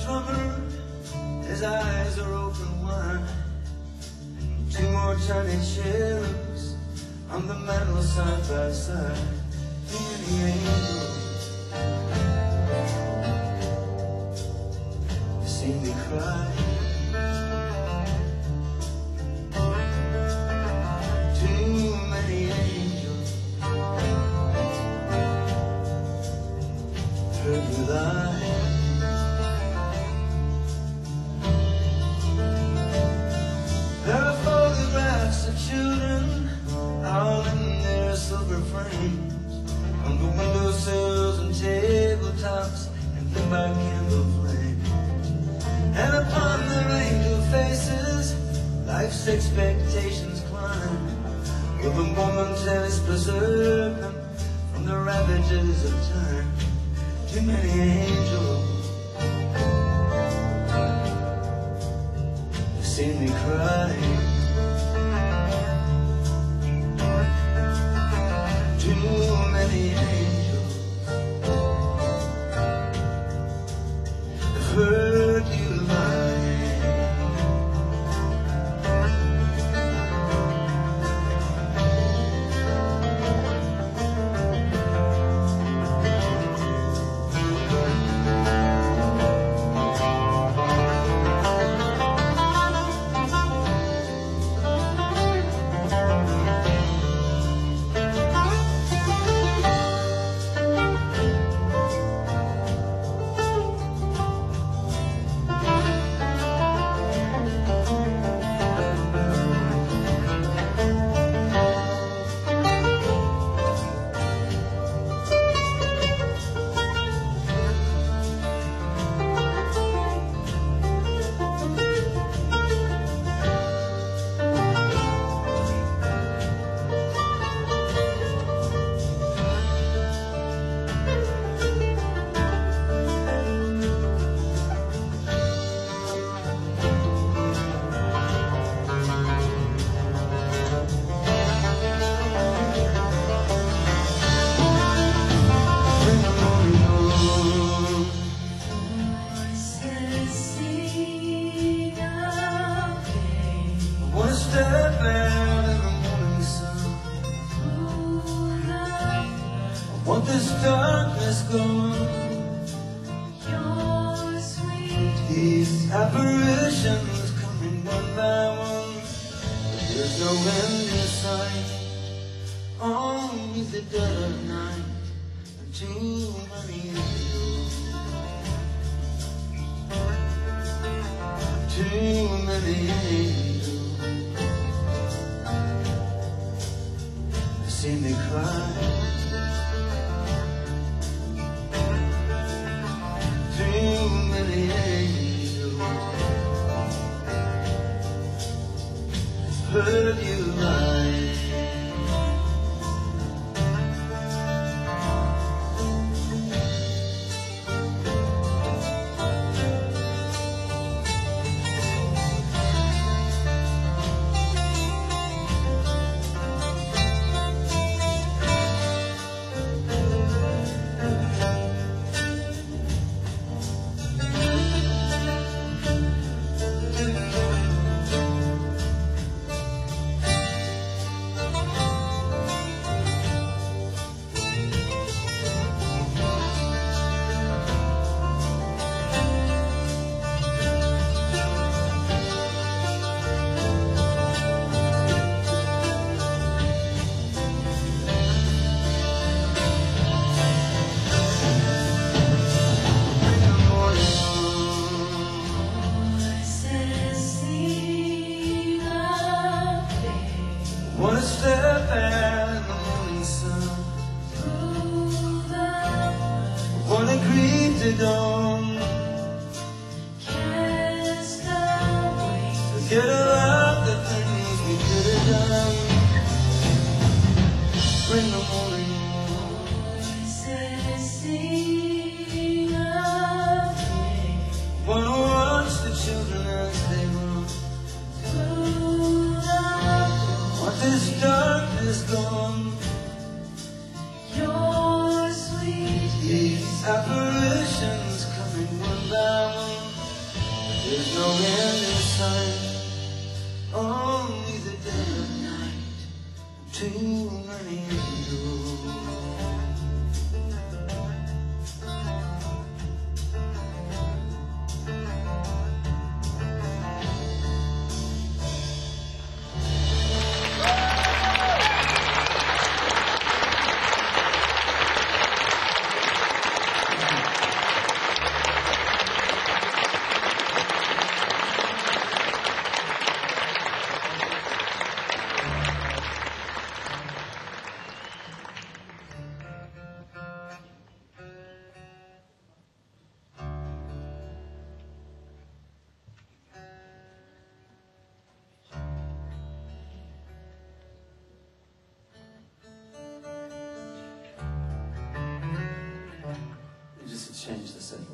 S2: drummer, his eyes are open wide. Two more tiny cherubs on the mantel side by side. Too many angels see me cry. Too many angels heard you lie. There are photographs of children all in their silver frames, on the windowsills and tabletops and lit by candle flames. And upon their angel faces, life's expectations climb, will the moments preserve them from the ravages of time. Too many angels have seen me cry. Too many angels have heard you lie. Step out in the morning sun. I want this darkness gone.
S4: Your sweet
S2: These apparitions coming one by one, but there's no end in sight. Only the dead of night and too many angels. Too many angels see me cry. Too many angels heard you lie. Wanna step out in the morning sun. Wanna greet the dawn. Forget about the things we could have done. Bring the morning wanna watch the children as they run. Want this darkness gone.
S4: Your sweet
S2: These apparitions coming one by one. There's no end in sight, only the dead of night. Too many angels. Just change the setting.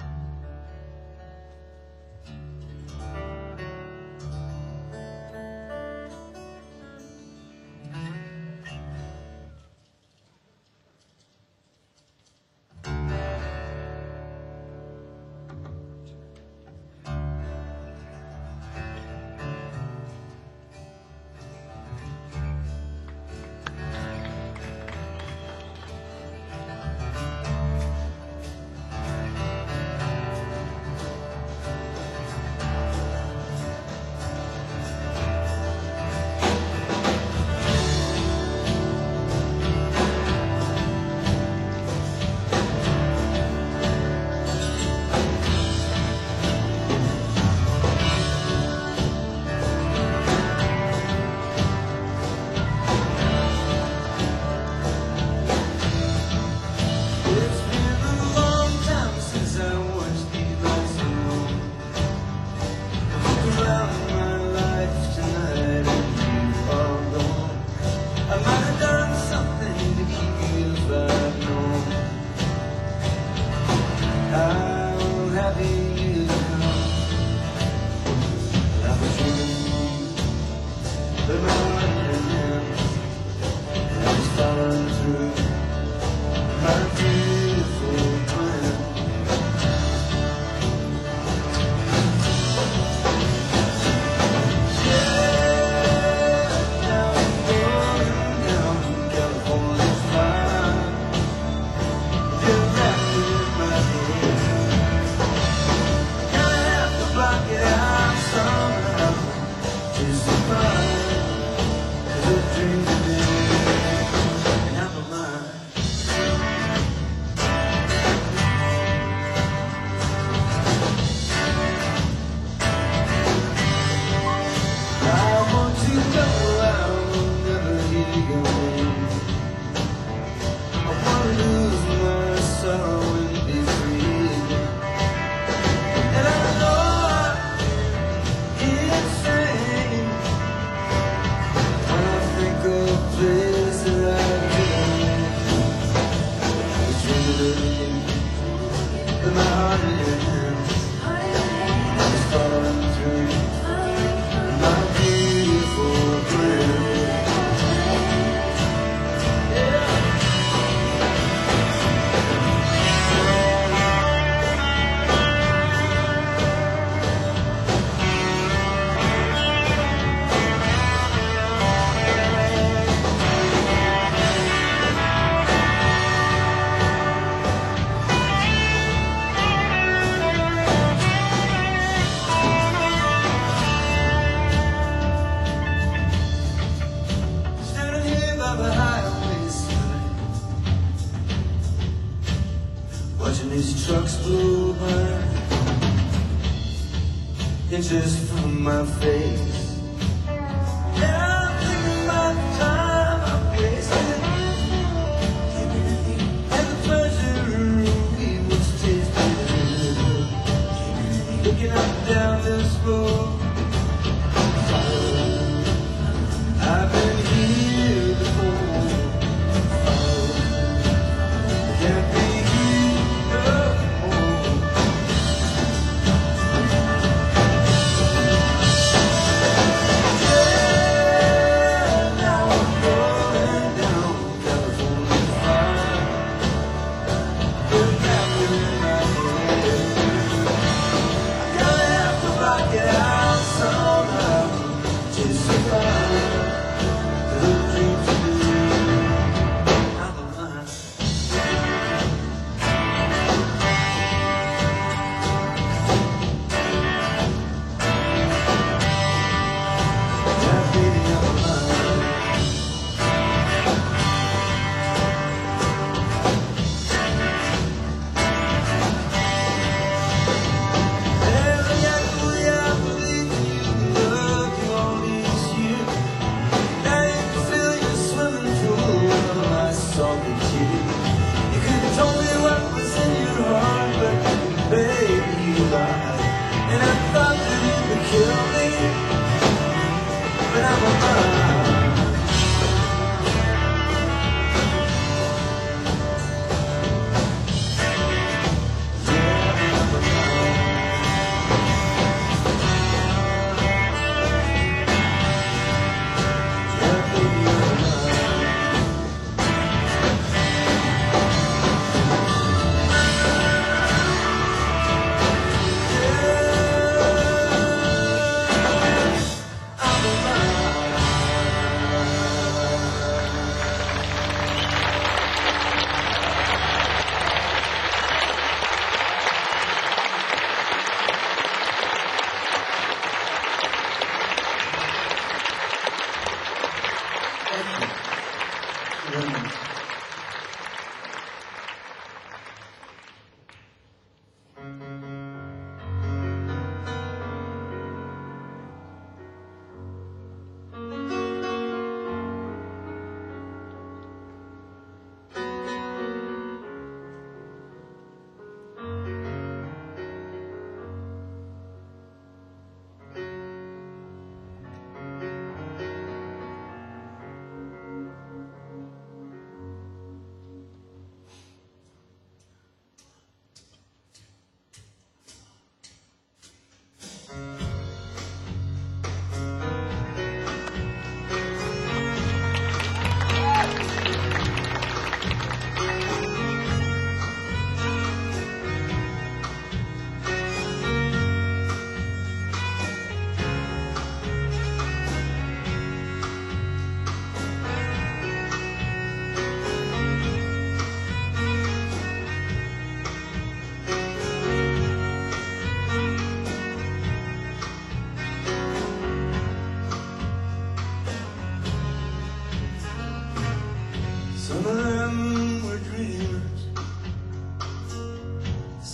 S2: Watching these trucks blow by, inches from my face. Now I'm thinking about the time I wasted, and the pleasure we once tasted. Looking up and down this road, I've been here before. Can't be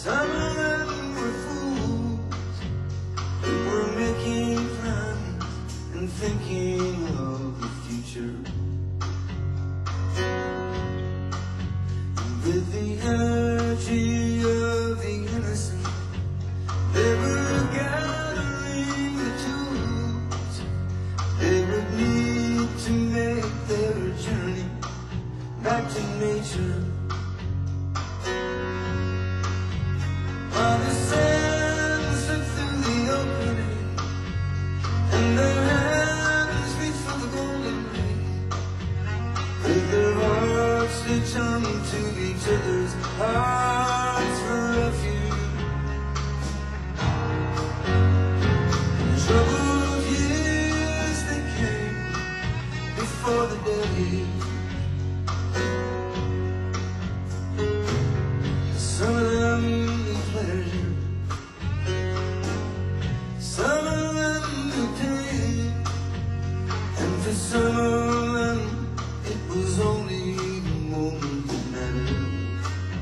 S2: Some of them were fools who were making plans and thinking of the future. And with the energy of the innocent, they were gathering the tools they would need to make their journey back to nature. While the sand slipped through the opening and their hands reached for the golden ring, with their hearts they turned to each other's hearts for refuge. Troubled years they came before the deluge. Some of them knew pleasure, some of them knew pain, and for some of them it was only the moment that mattered.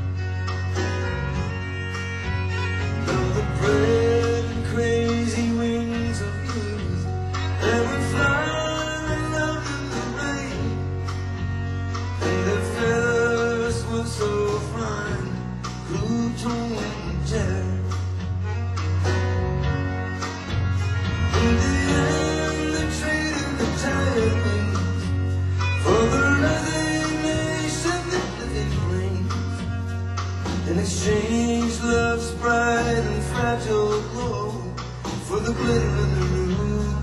S2: Though the brave and crazy wings of youth, they would fly around in the rain, and their feathers were so fine, who told them? In the end, they traded the tired wings for the resignation that it brings. In exchange, love's bright and fragile glow for the glitter in the room.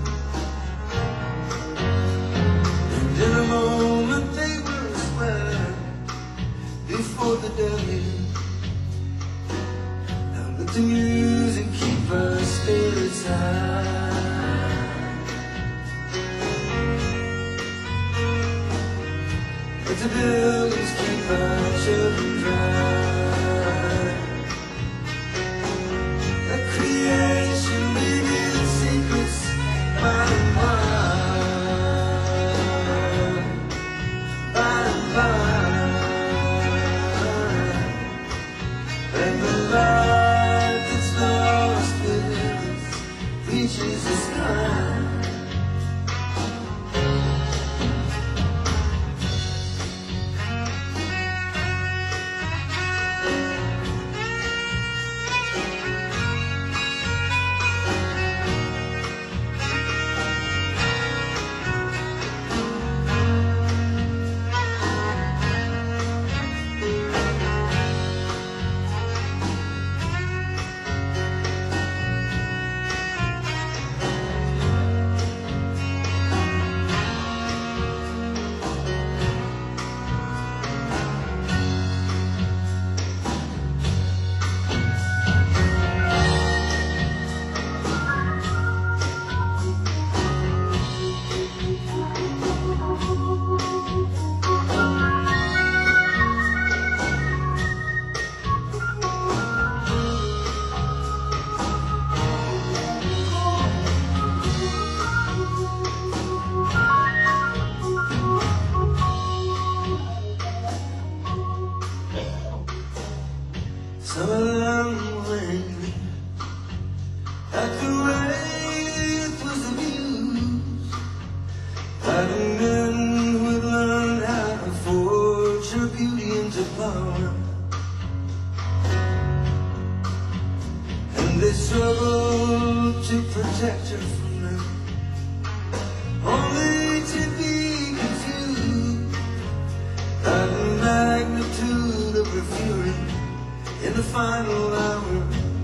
S2: And in a moment, they were a square before the deluge. Let the music keep our spirits high. Let the buildings keep our children dry. Let creation reveal its secrets by and by, by and by. And the light that's lost within us reaches the sky. Some of them were angry at the way it was abused by the men who had learned how to forge her beauty into power. And they struggled to protect her from them, only to be confused by the magnitude of her fury in the final hour.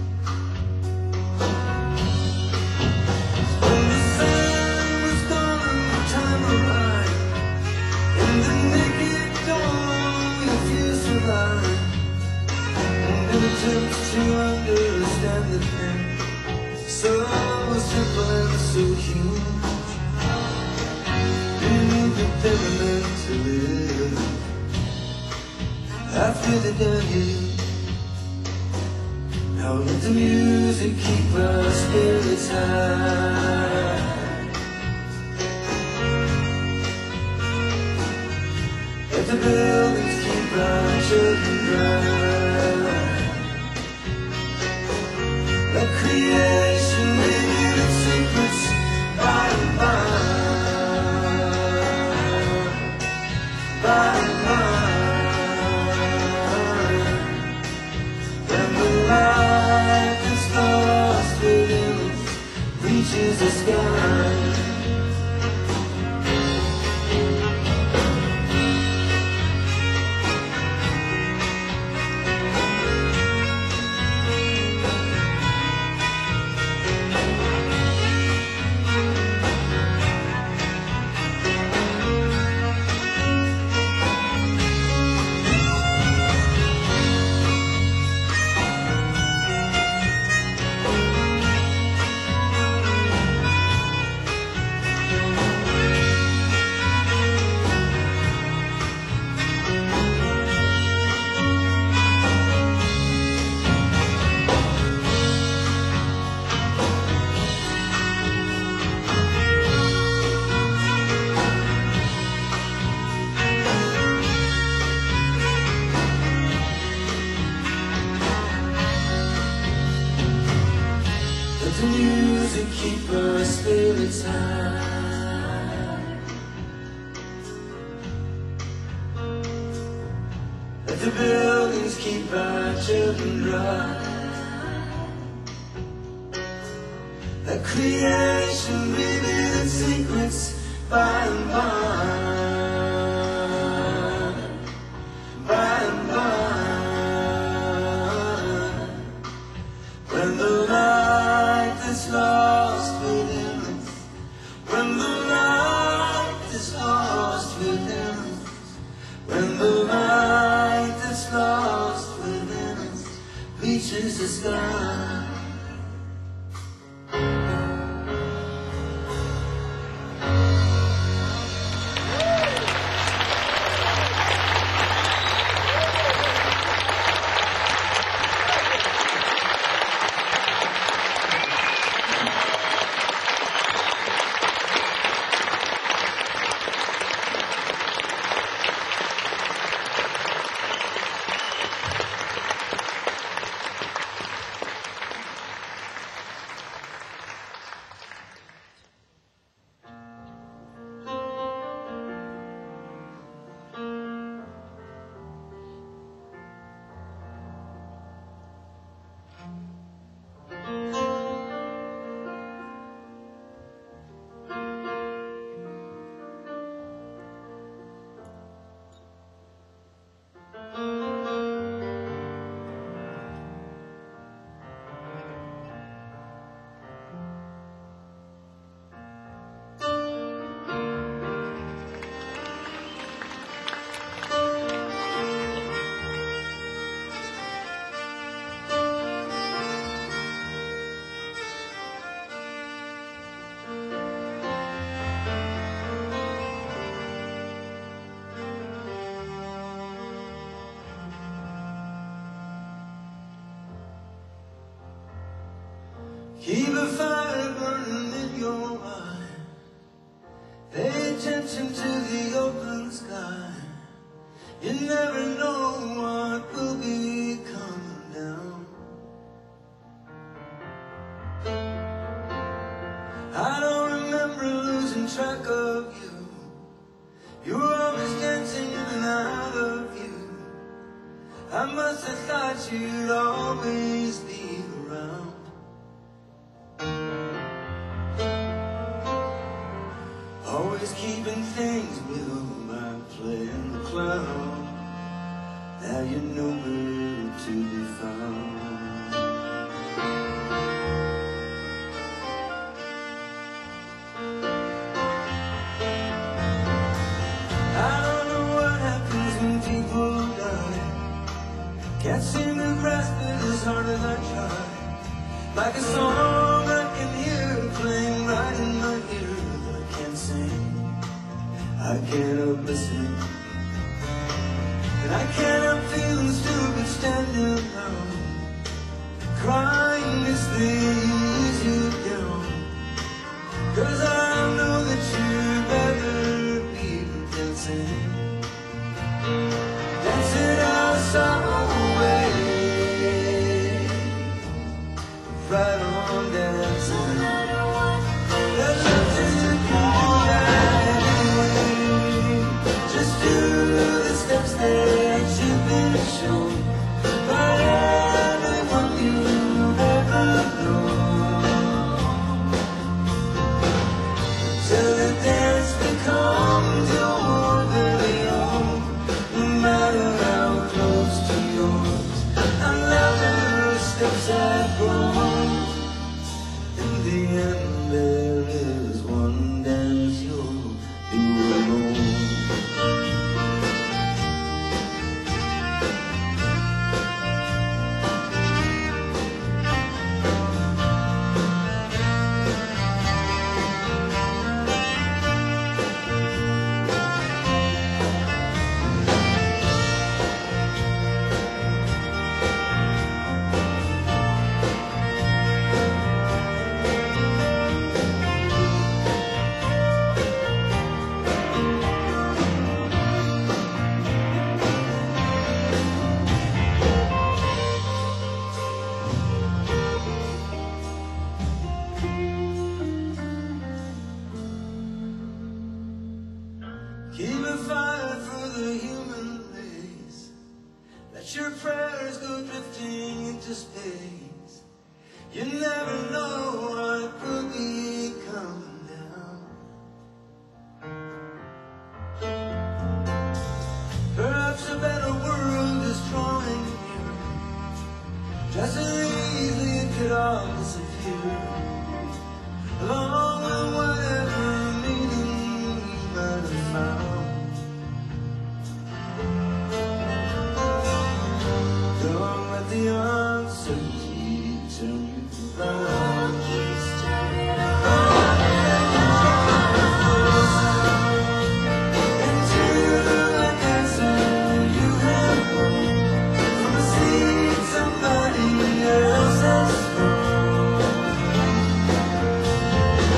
S2: When the sun was gone and the time arrived, in the naked dawn we few survived, and in attempts to understand the thing so simple and so huge, we knew that they were meant to live after the deluge. Now let the music keep our spirits high. Let the buildings keep our children dry. Let creation reveal its secrets by and by. By and by. When the light that's lost within us reaches the sky. Let the music keep our spirits high. Let the buildings keep our children dry. Let creation reveal its secrets by and by. By and by. When the light is lost within us, when the light is lost within us, when the light is lost within us reaches the sky. Keep a fire burning in your mind. Pay attention to the open sky. You never know what will be coming down. I don't remember losing track of you. You were always dancing in and out of view. I must have thought you'd always be around. Always keeping things below my playing the clown. Now you're nowhere to be found. I don't know what happens when people die. Can't seem to grasp it as hard as I try. Like a song I can hear playing right in my ear. I can't help listening, and I can't help feeling stupid standing around, crying as they ease you down. 'Cause I know that you'd rather be dancing, dancing our sorrow away. right on dancing. There's nothing to call anyway. Just do the steps that you've been shown by everyone you've ever known. Till the dance becomes your very own, no matter how close to yours. And louder steps have grown. In the end, there is one dance you'll do alone. Keep a fire for the human race. Let your prayers go drifting into space. You never know what could be coming down. Perhaps a better world is drawing near. Just as easily it could all disappear, along with whatever meaning you might have found. Don't let the uncertainty turn you around. Into the answer you have grown from a seed somebody else has thrown.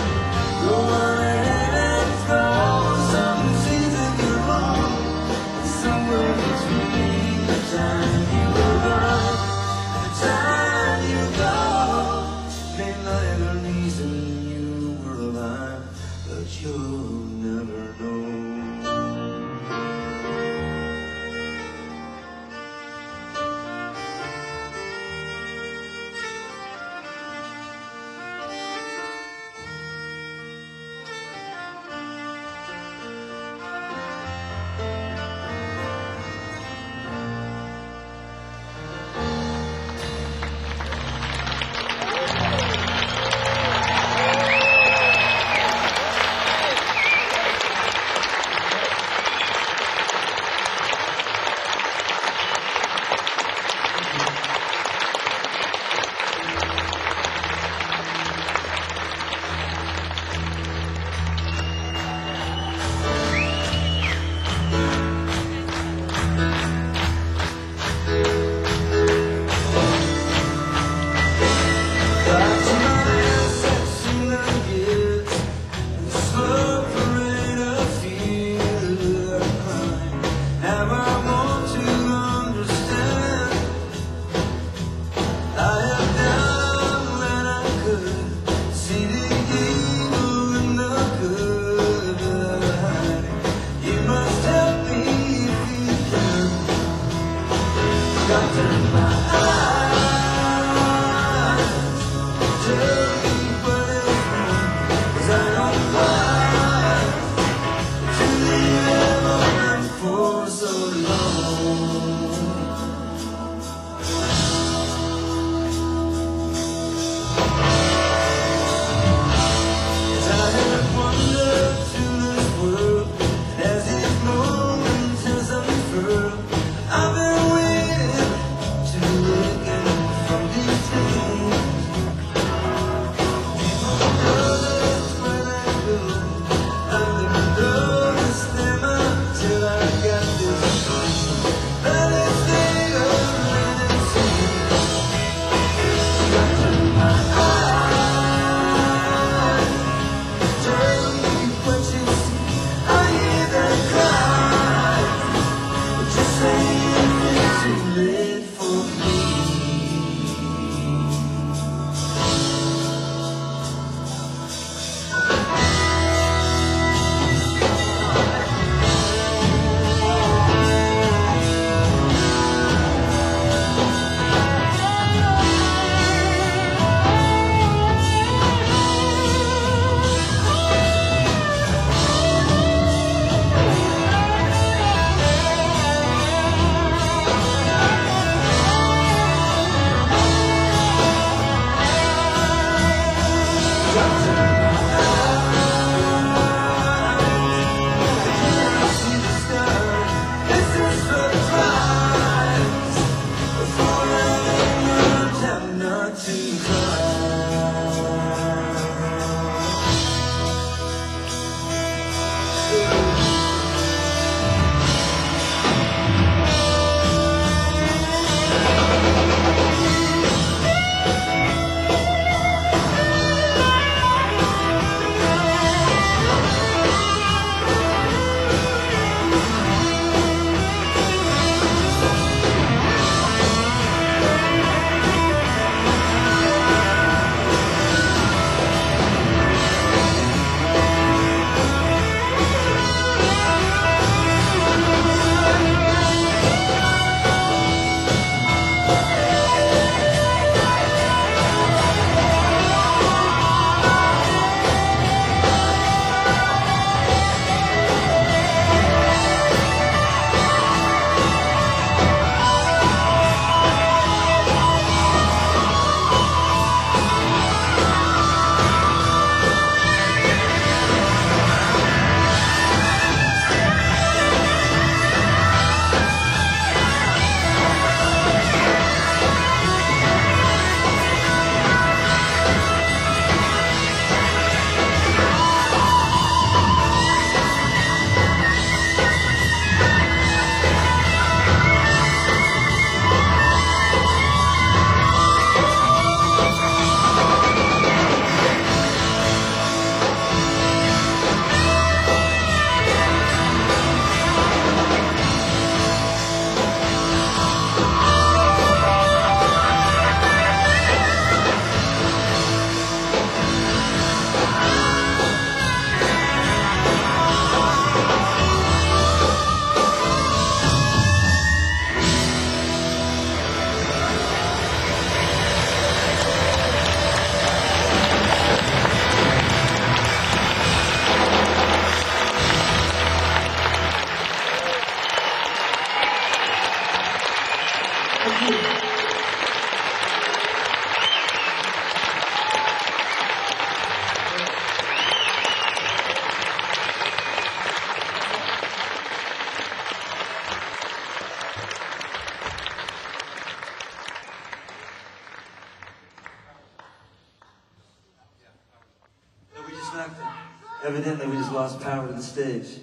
S2: Evidently, we just lost power to the stage.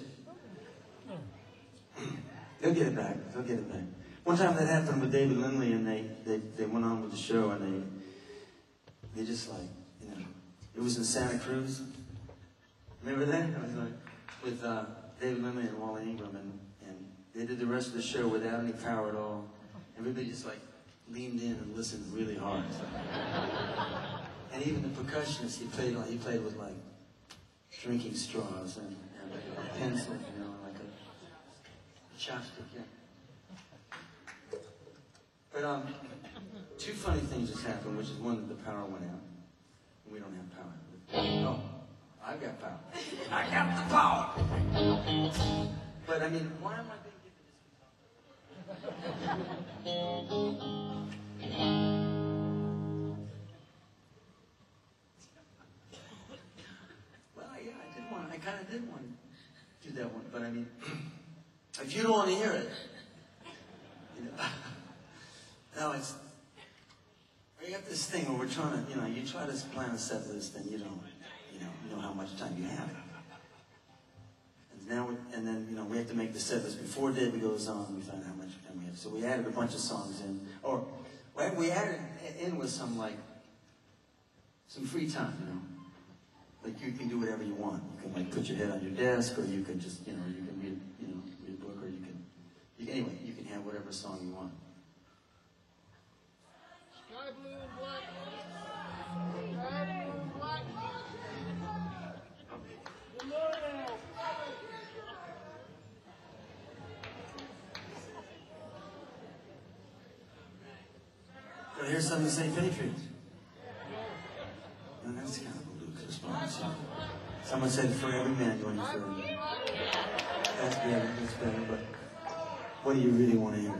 S2: They'll get it back. They'll get it back. One time that happened with David Lindley, and they went on with the show, and they just like, you know, it was in Santa Cruz. Remember that? It was like with David Lindley and Wally Ingram, and they did the rest of the show without any power at all. Everybody just like leaned in and listened really hard. And even the percussionist, he played with like drinking straws and a pencil, you know, like a chopstick, yeah. But two funny things just happened, which is one, that the power went out. And we don't have power. No, I've got power. I got the power. But I mean, why am I being given this? I kind of did want to do that one, but I mean, if you don't want to hear it, you know, no, it's, we have this thing where we're trying to, you know, you try to plan a set list and you don't, you know how much time you have. And now, and then, you know, we have to make the set list before David goes on. We find out how much time we have. So we added a bunch of songs in, or what we added in was some free time, you know. Like you can do whatever you want. You can like put your head on your desk, or you can just, you know, you can read a book, or you can anyway, you can have whatever song you want.
S4: Sky blue and black. Sky blue and black. Good morning.
S2: Well, here's something to St. Patriots. And that's kind of a Luke's response. Someone said, for every man going for That's better, but what do you really want to hear?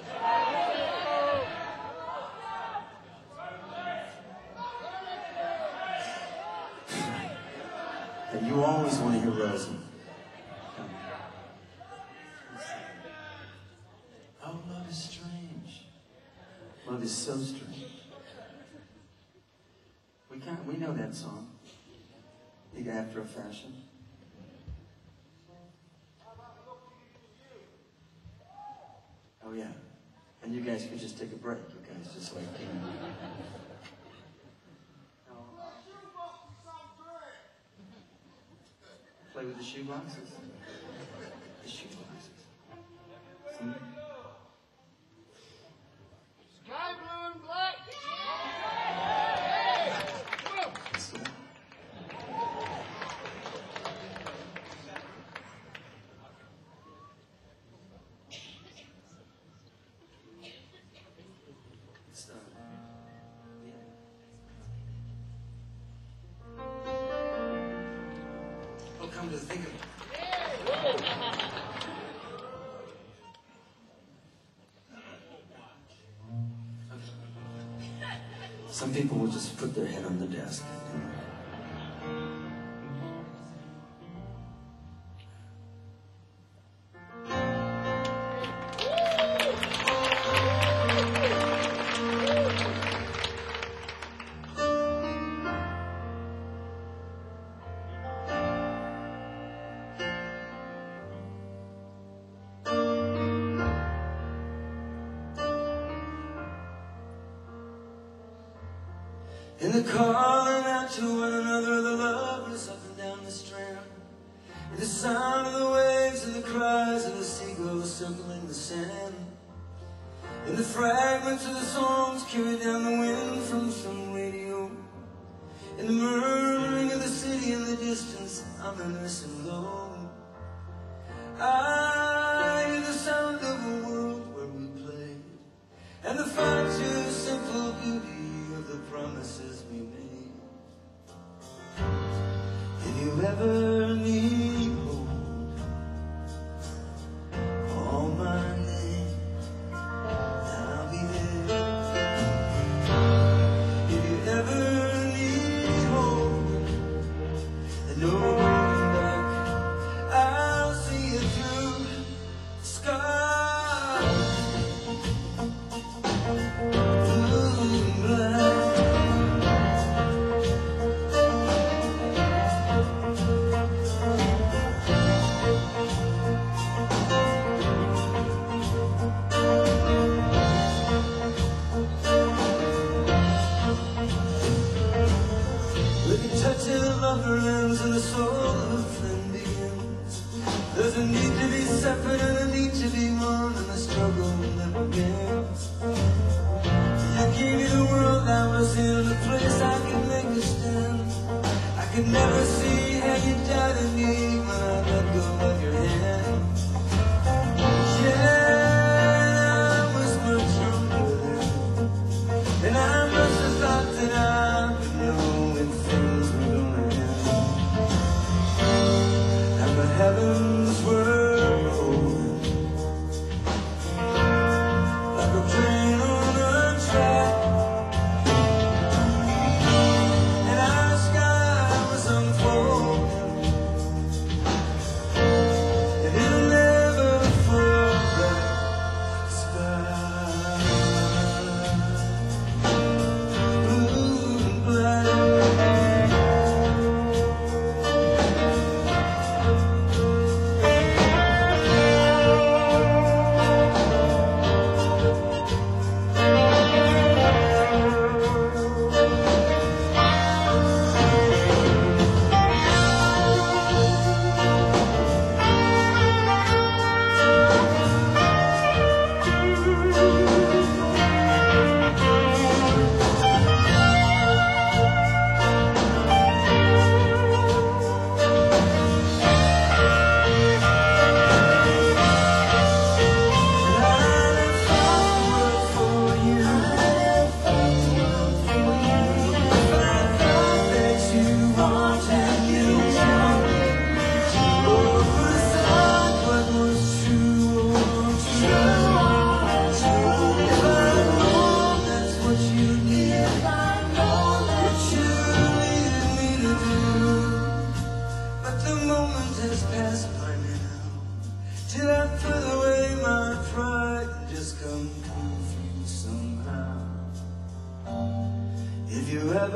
S2: And you always want to hear Rosie. Oh, love is strange. Love is so strange. We know that song. After a fashion. Oh yeah. And you guys could just take a break. You guys just like play with the shoe boxes. The shoe boxes.
S4: Sky blue and black.
S2: That's the one. Come to think of it. Some people will just put their head on the desk. In the calling out to one another, the lovers up and down the strand, in the sound of the waves and the cries of the seagulls circling the sand, in the fragments of the songs carried down the wind from some radio, in the murmuring of the city in the distance, ominous and low, I hear the sound of a world where we played, and the far too simple beauty of the promises we made. If you ever need hold, call my name, I'll be there. If you ever need hold, and no going back, I'll see you through the sky. Blue and black. Lover ends and the soul of a friend begins. There's a need to be separate and a need to be one, and the struggle never ends. You gave me the world I was in, a place I could make a stand. I could never see how you died in me when I let go of your hand. Yeah, I was much younger then, and I must have thought that I would know when things were gonna the heavens were open, like a train on a track.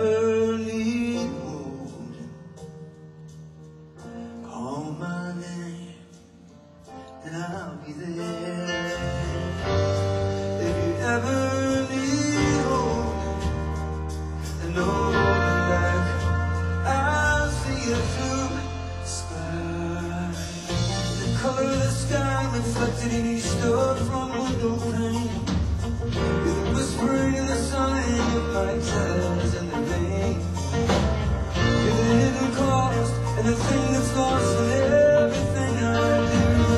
S2: ever need hold, call my name and I'll be there. If you ever need hold and no looking back, I'll see you through the sky. The color of the sky reflected in each door from window pane. You're the whispering in the sun and your night tells in the rain. You're the hidden cost and the thing that's lost in everything I do.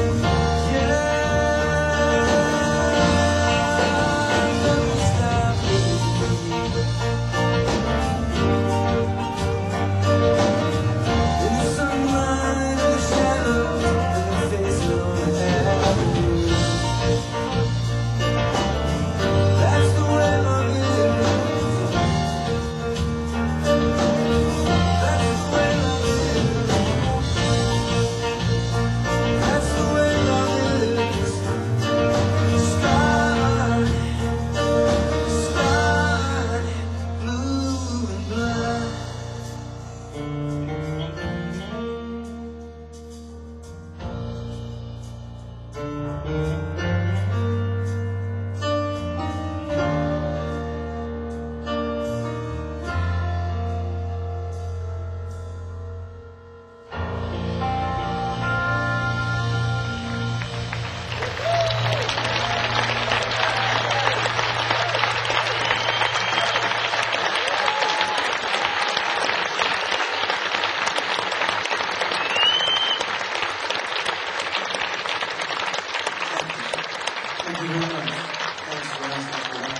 S2: Thank you very much. Thanks for asking for that.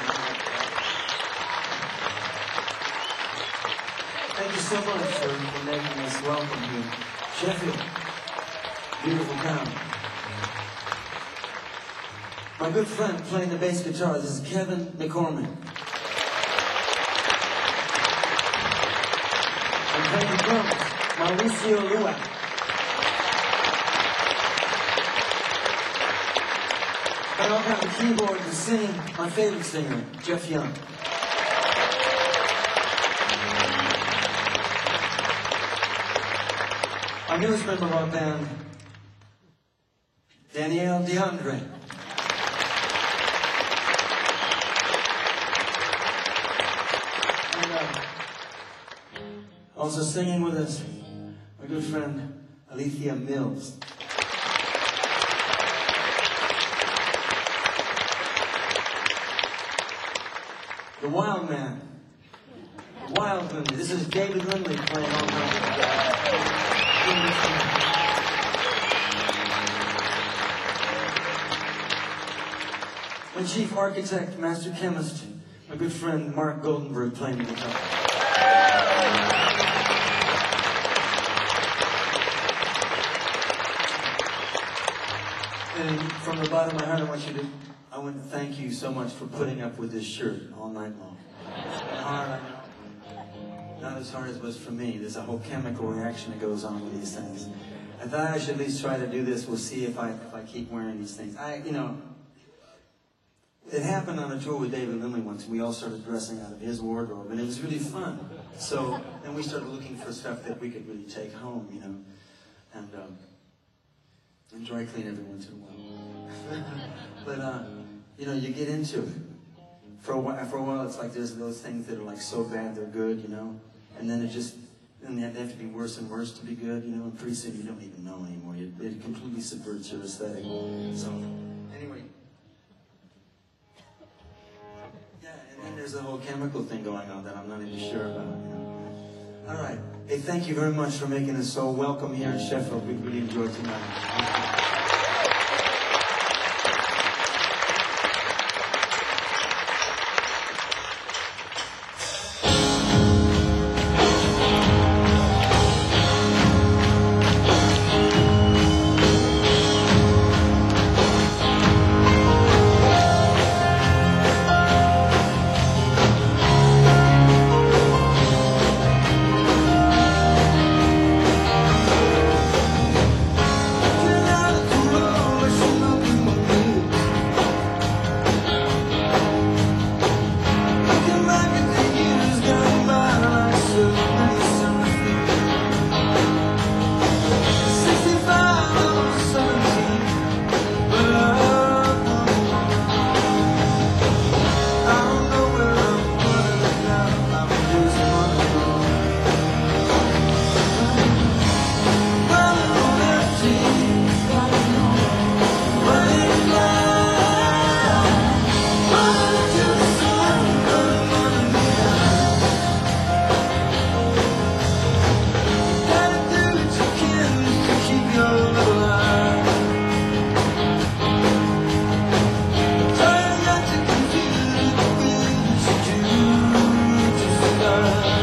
S2: Thank you so much for making us welcome here. Sheffield, beautiful town. My good friend playing the bass guitar, this is Kevin McCormick. And playing the drums, Mauricio Lua. And on the keyboard to sing, my favorite singer, Jeff Young. Our newest member of our band, Danielle DeAndre. And also singing with us, my good friend, Alethea Mills. The Wild Man. The Wild Man. This is David Lindley playing all kinds of my chief architect, master chemist, my good friend Mark Goldenberg playing the guitar. And from the bottom of my heart, I want to thank you so much for putting up with this shirt all night long. Hard, I know. Not as hard as it was for me. There's a whole chemical reaction that goes on with these things. I thought I should at least try to do this. We'll see if I keep wearing these things. It happened on a tour with David Lindley once. We all started dressing out of his wardrobe, and it was really fun. So then we started looking for stuff that we could really take home, and dry clean every once in a while. But you get into it. For a while, it's like there's those things that are like so bad they're good, and then they have to be worse and worse to be good, and pretty soon you don't even know anymore. It completely subverts your aesthetic. So, anyway. Yeah, and then there's the whole chemical thing going on that I'm not even sure about, All right. Hey, thank you very much for making us so welcome here in Sheffield. We really enjoyed tonight. Out of just running on. Running on empty, running blind, running to the sun, running me down. Gotta do what you can to keep your love alive. Try not to confuse the things you do to survive.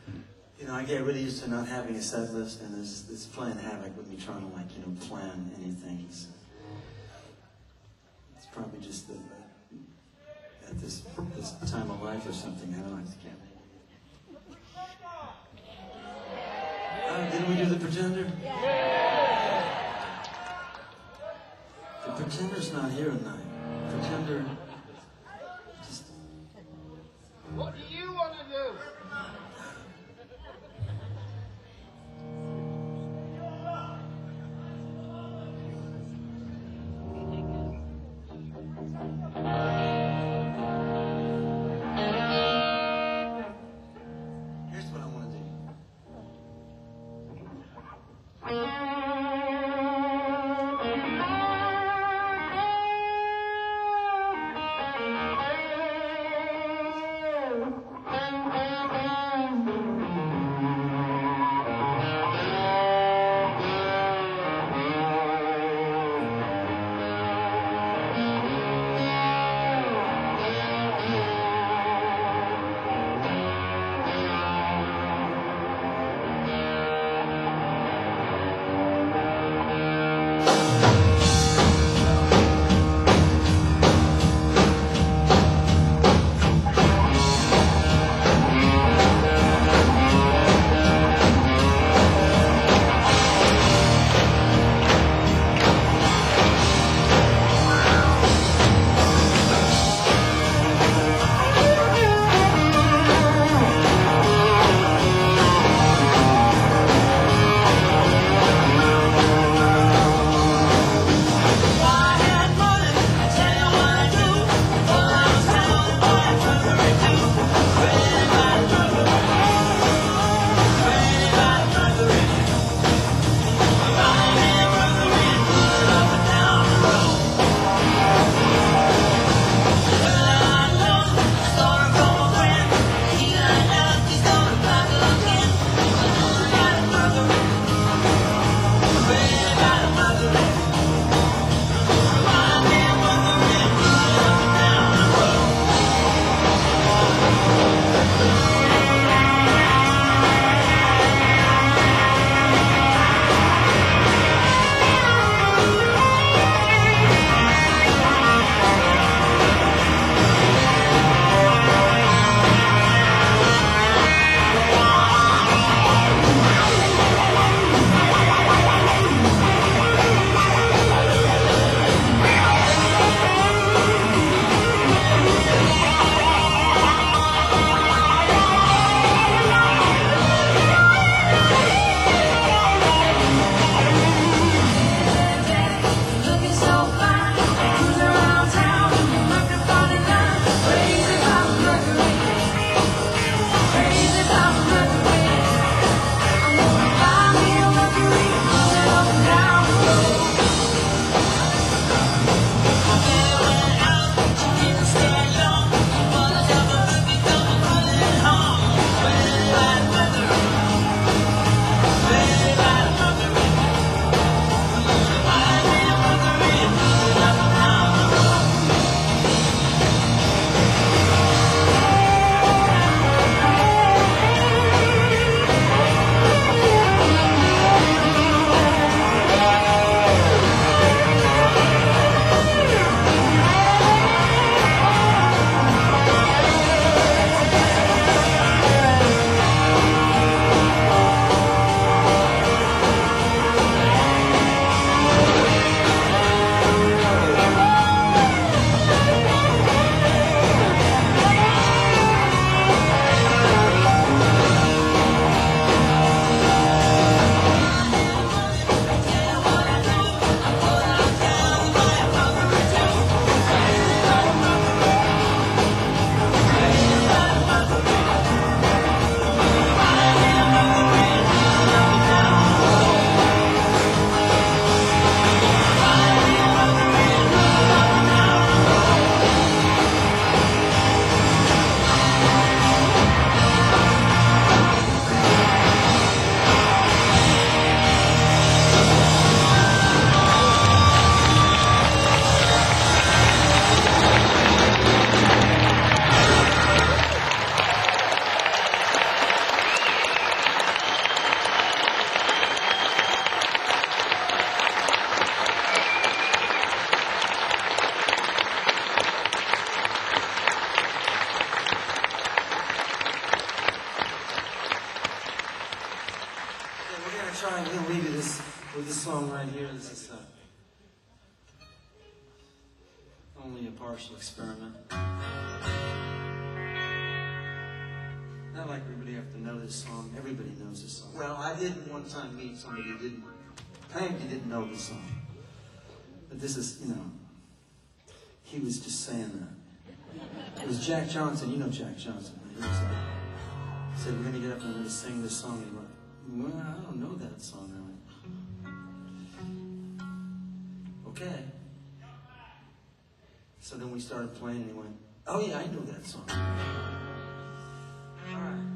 S2: You know, I get really used to not having a set list, and it's playing havoc with me trying to, like, you know, plan anything. It's probably just at this time of life or something. I don't know. I just can't. Didn't we do the Pretender? The Pretender's not here tonight. Pretender just.
S4: What do you want to do?
S2: Here's what I want to do. I'm gonna leave you with this song right here. This is only a partial experiment. Not like everybody have to know this song. Everybody knows this song. Well, I did one time meet somebody who didn't know this song. But this is, he was just saying that. It was Jack Johnson. You know Jack Johnson. He was like, he said, we're going to get up and we're going to sing this song. And he went, well, I don't know that song. I went, okay. So then we started playing and he went, oh yeah, I know that song. All right.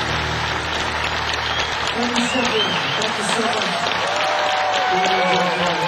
S2: Thank you so much.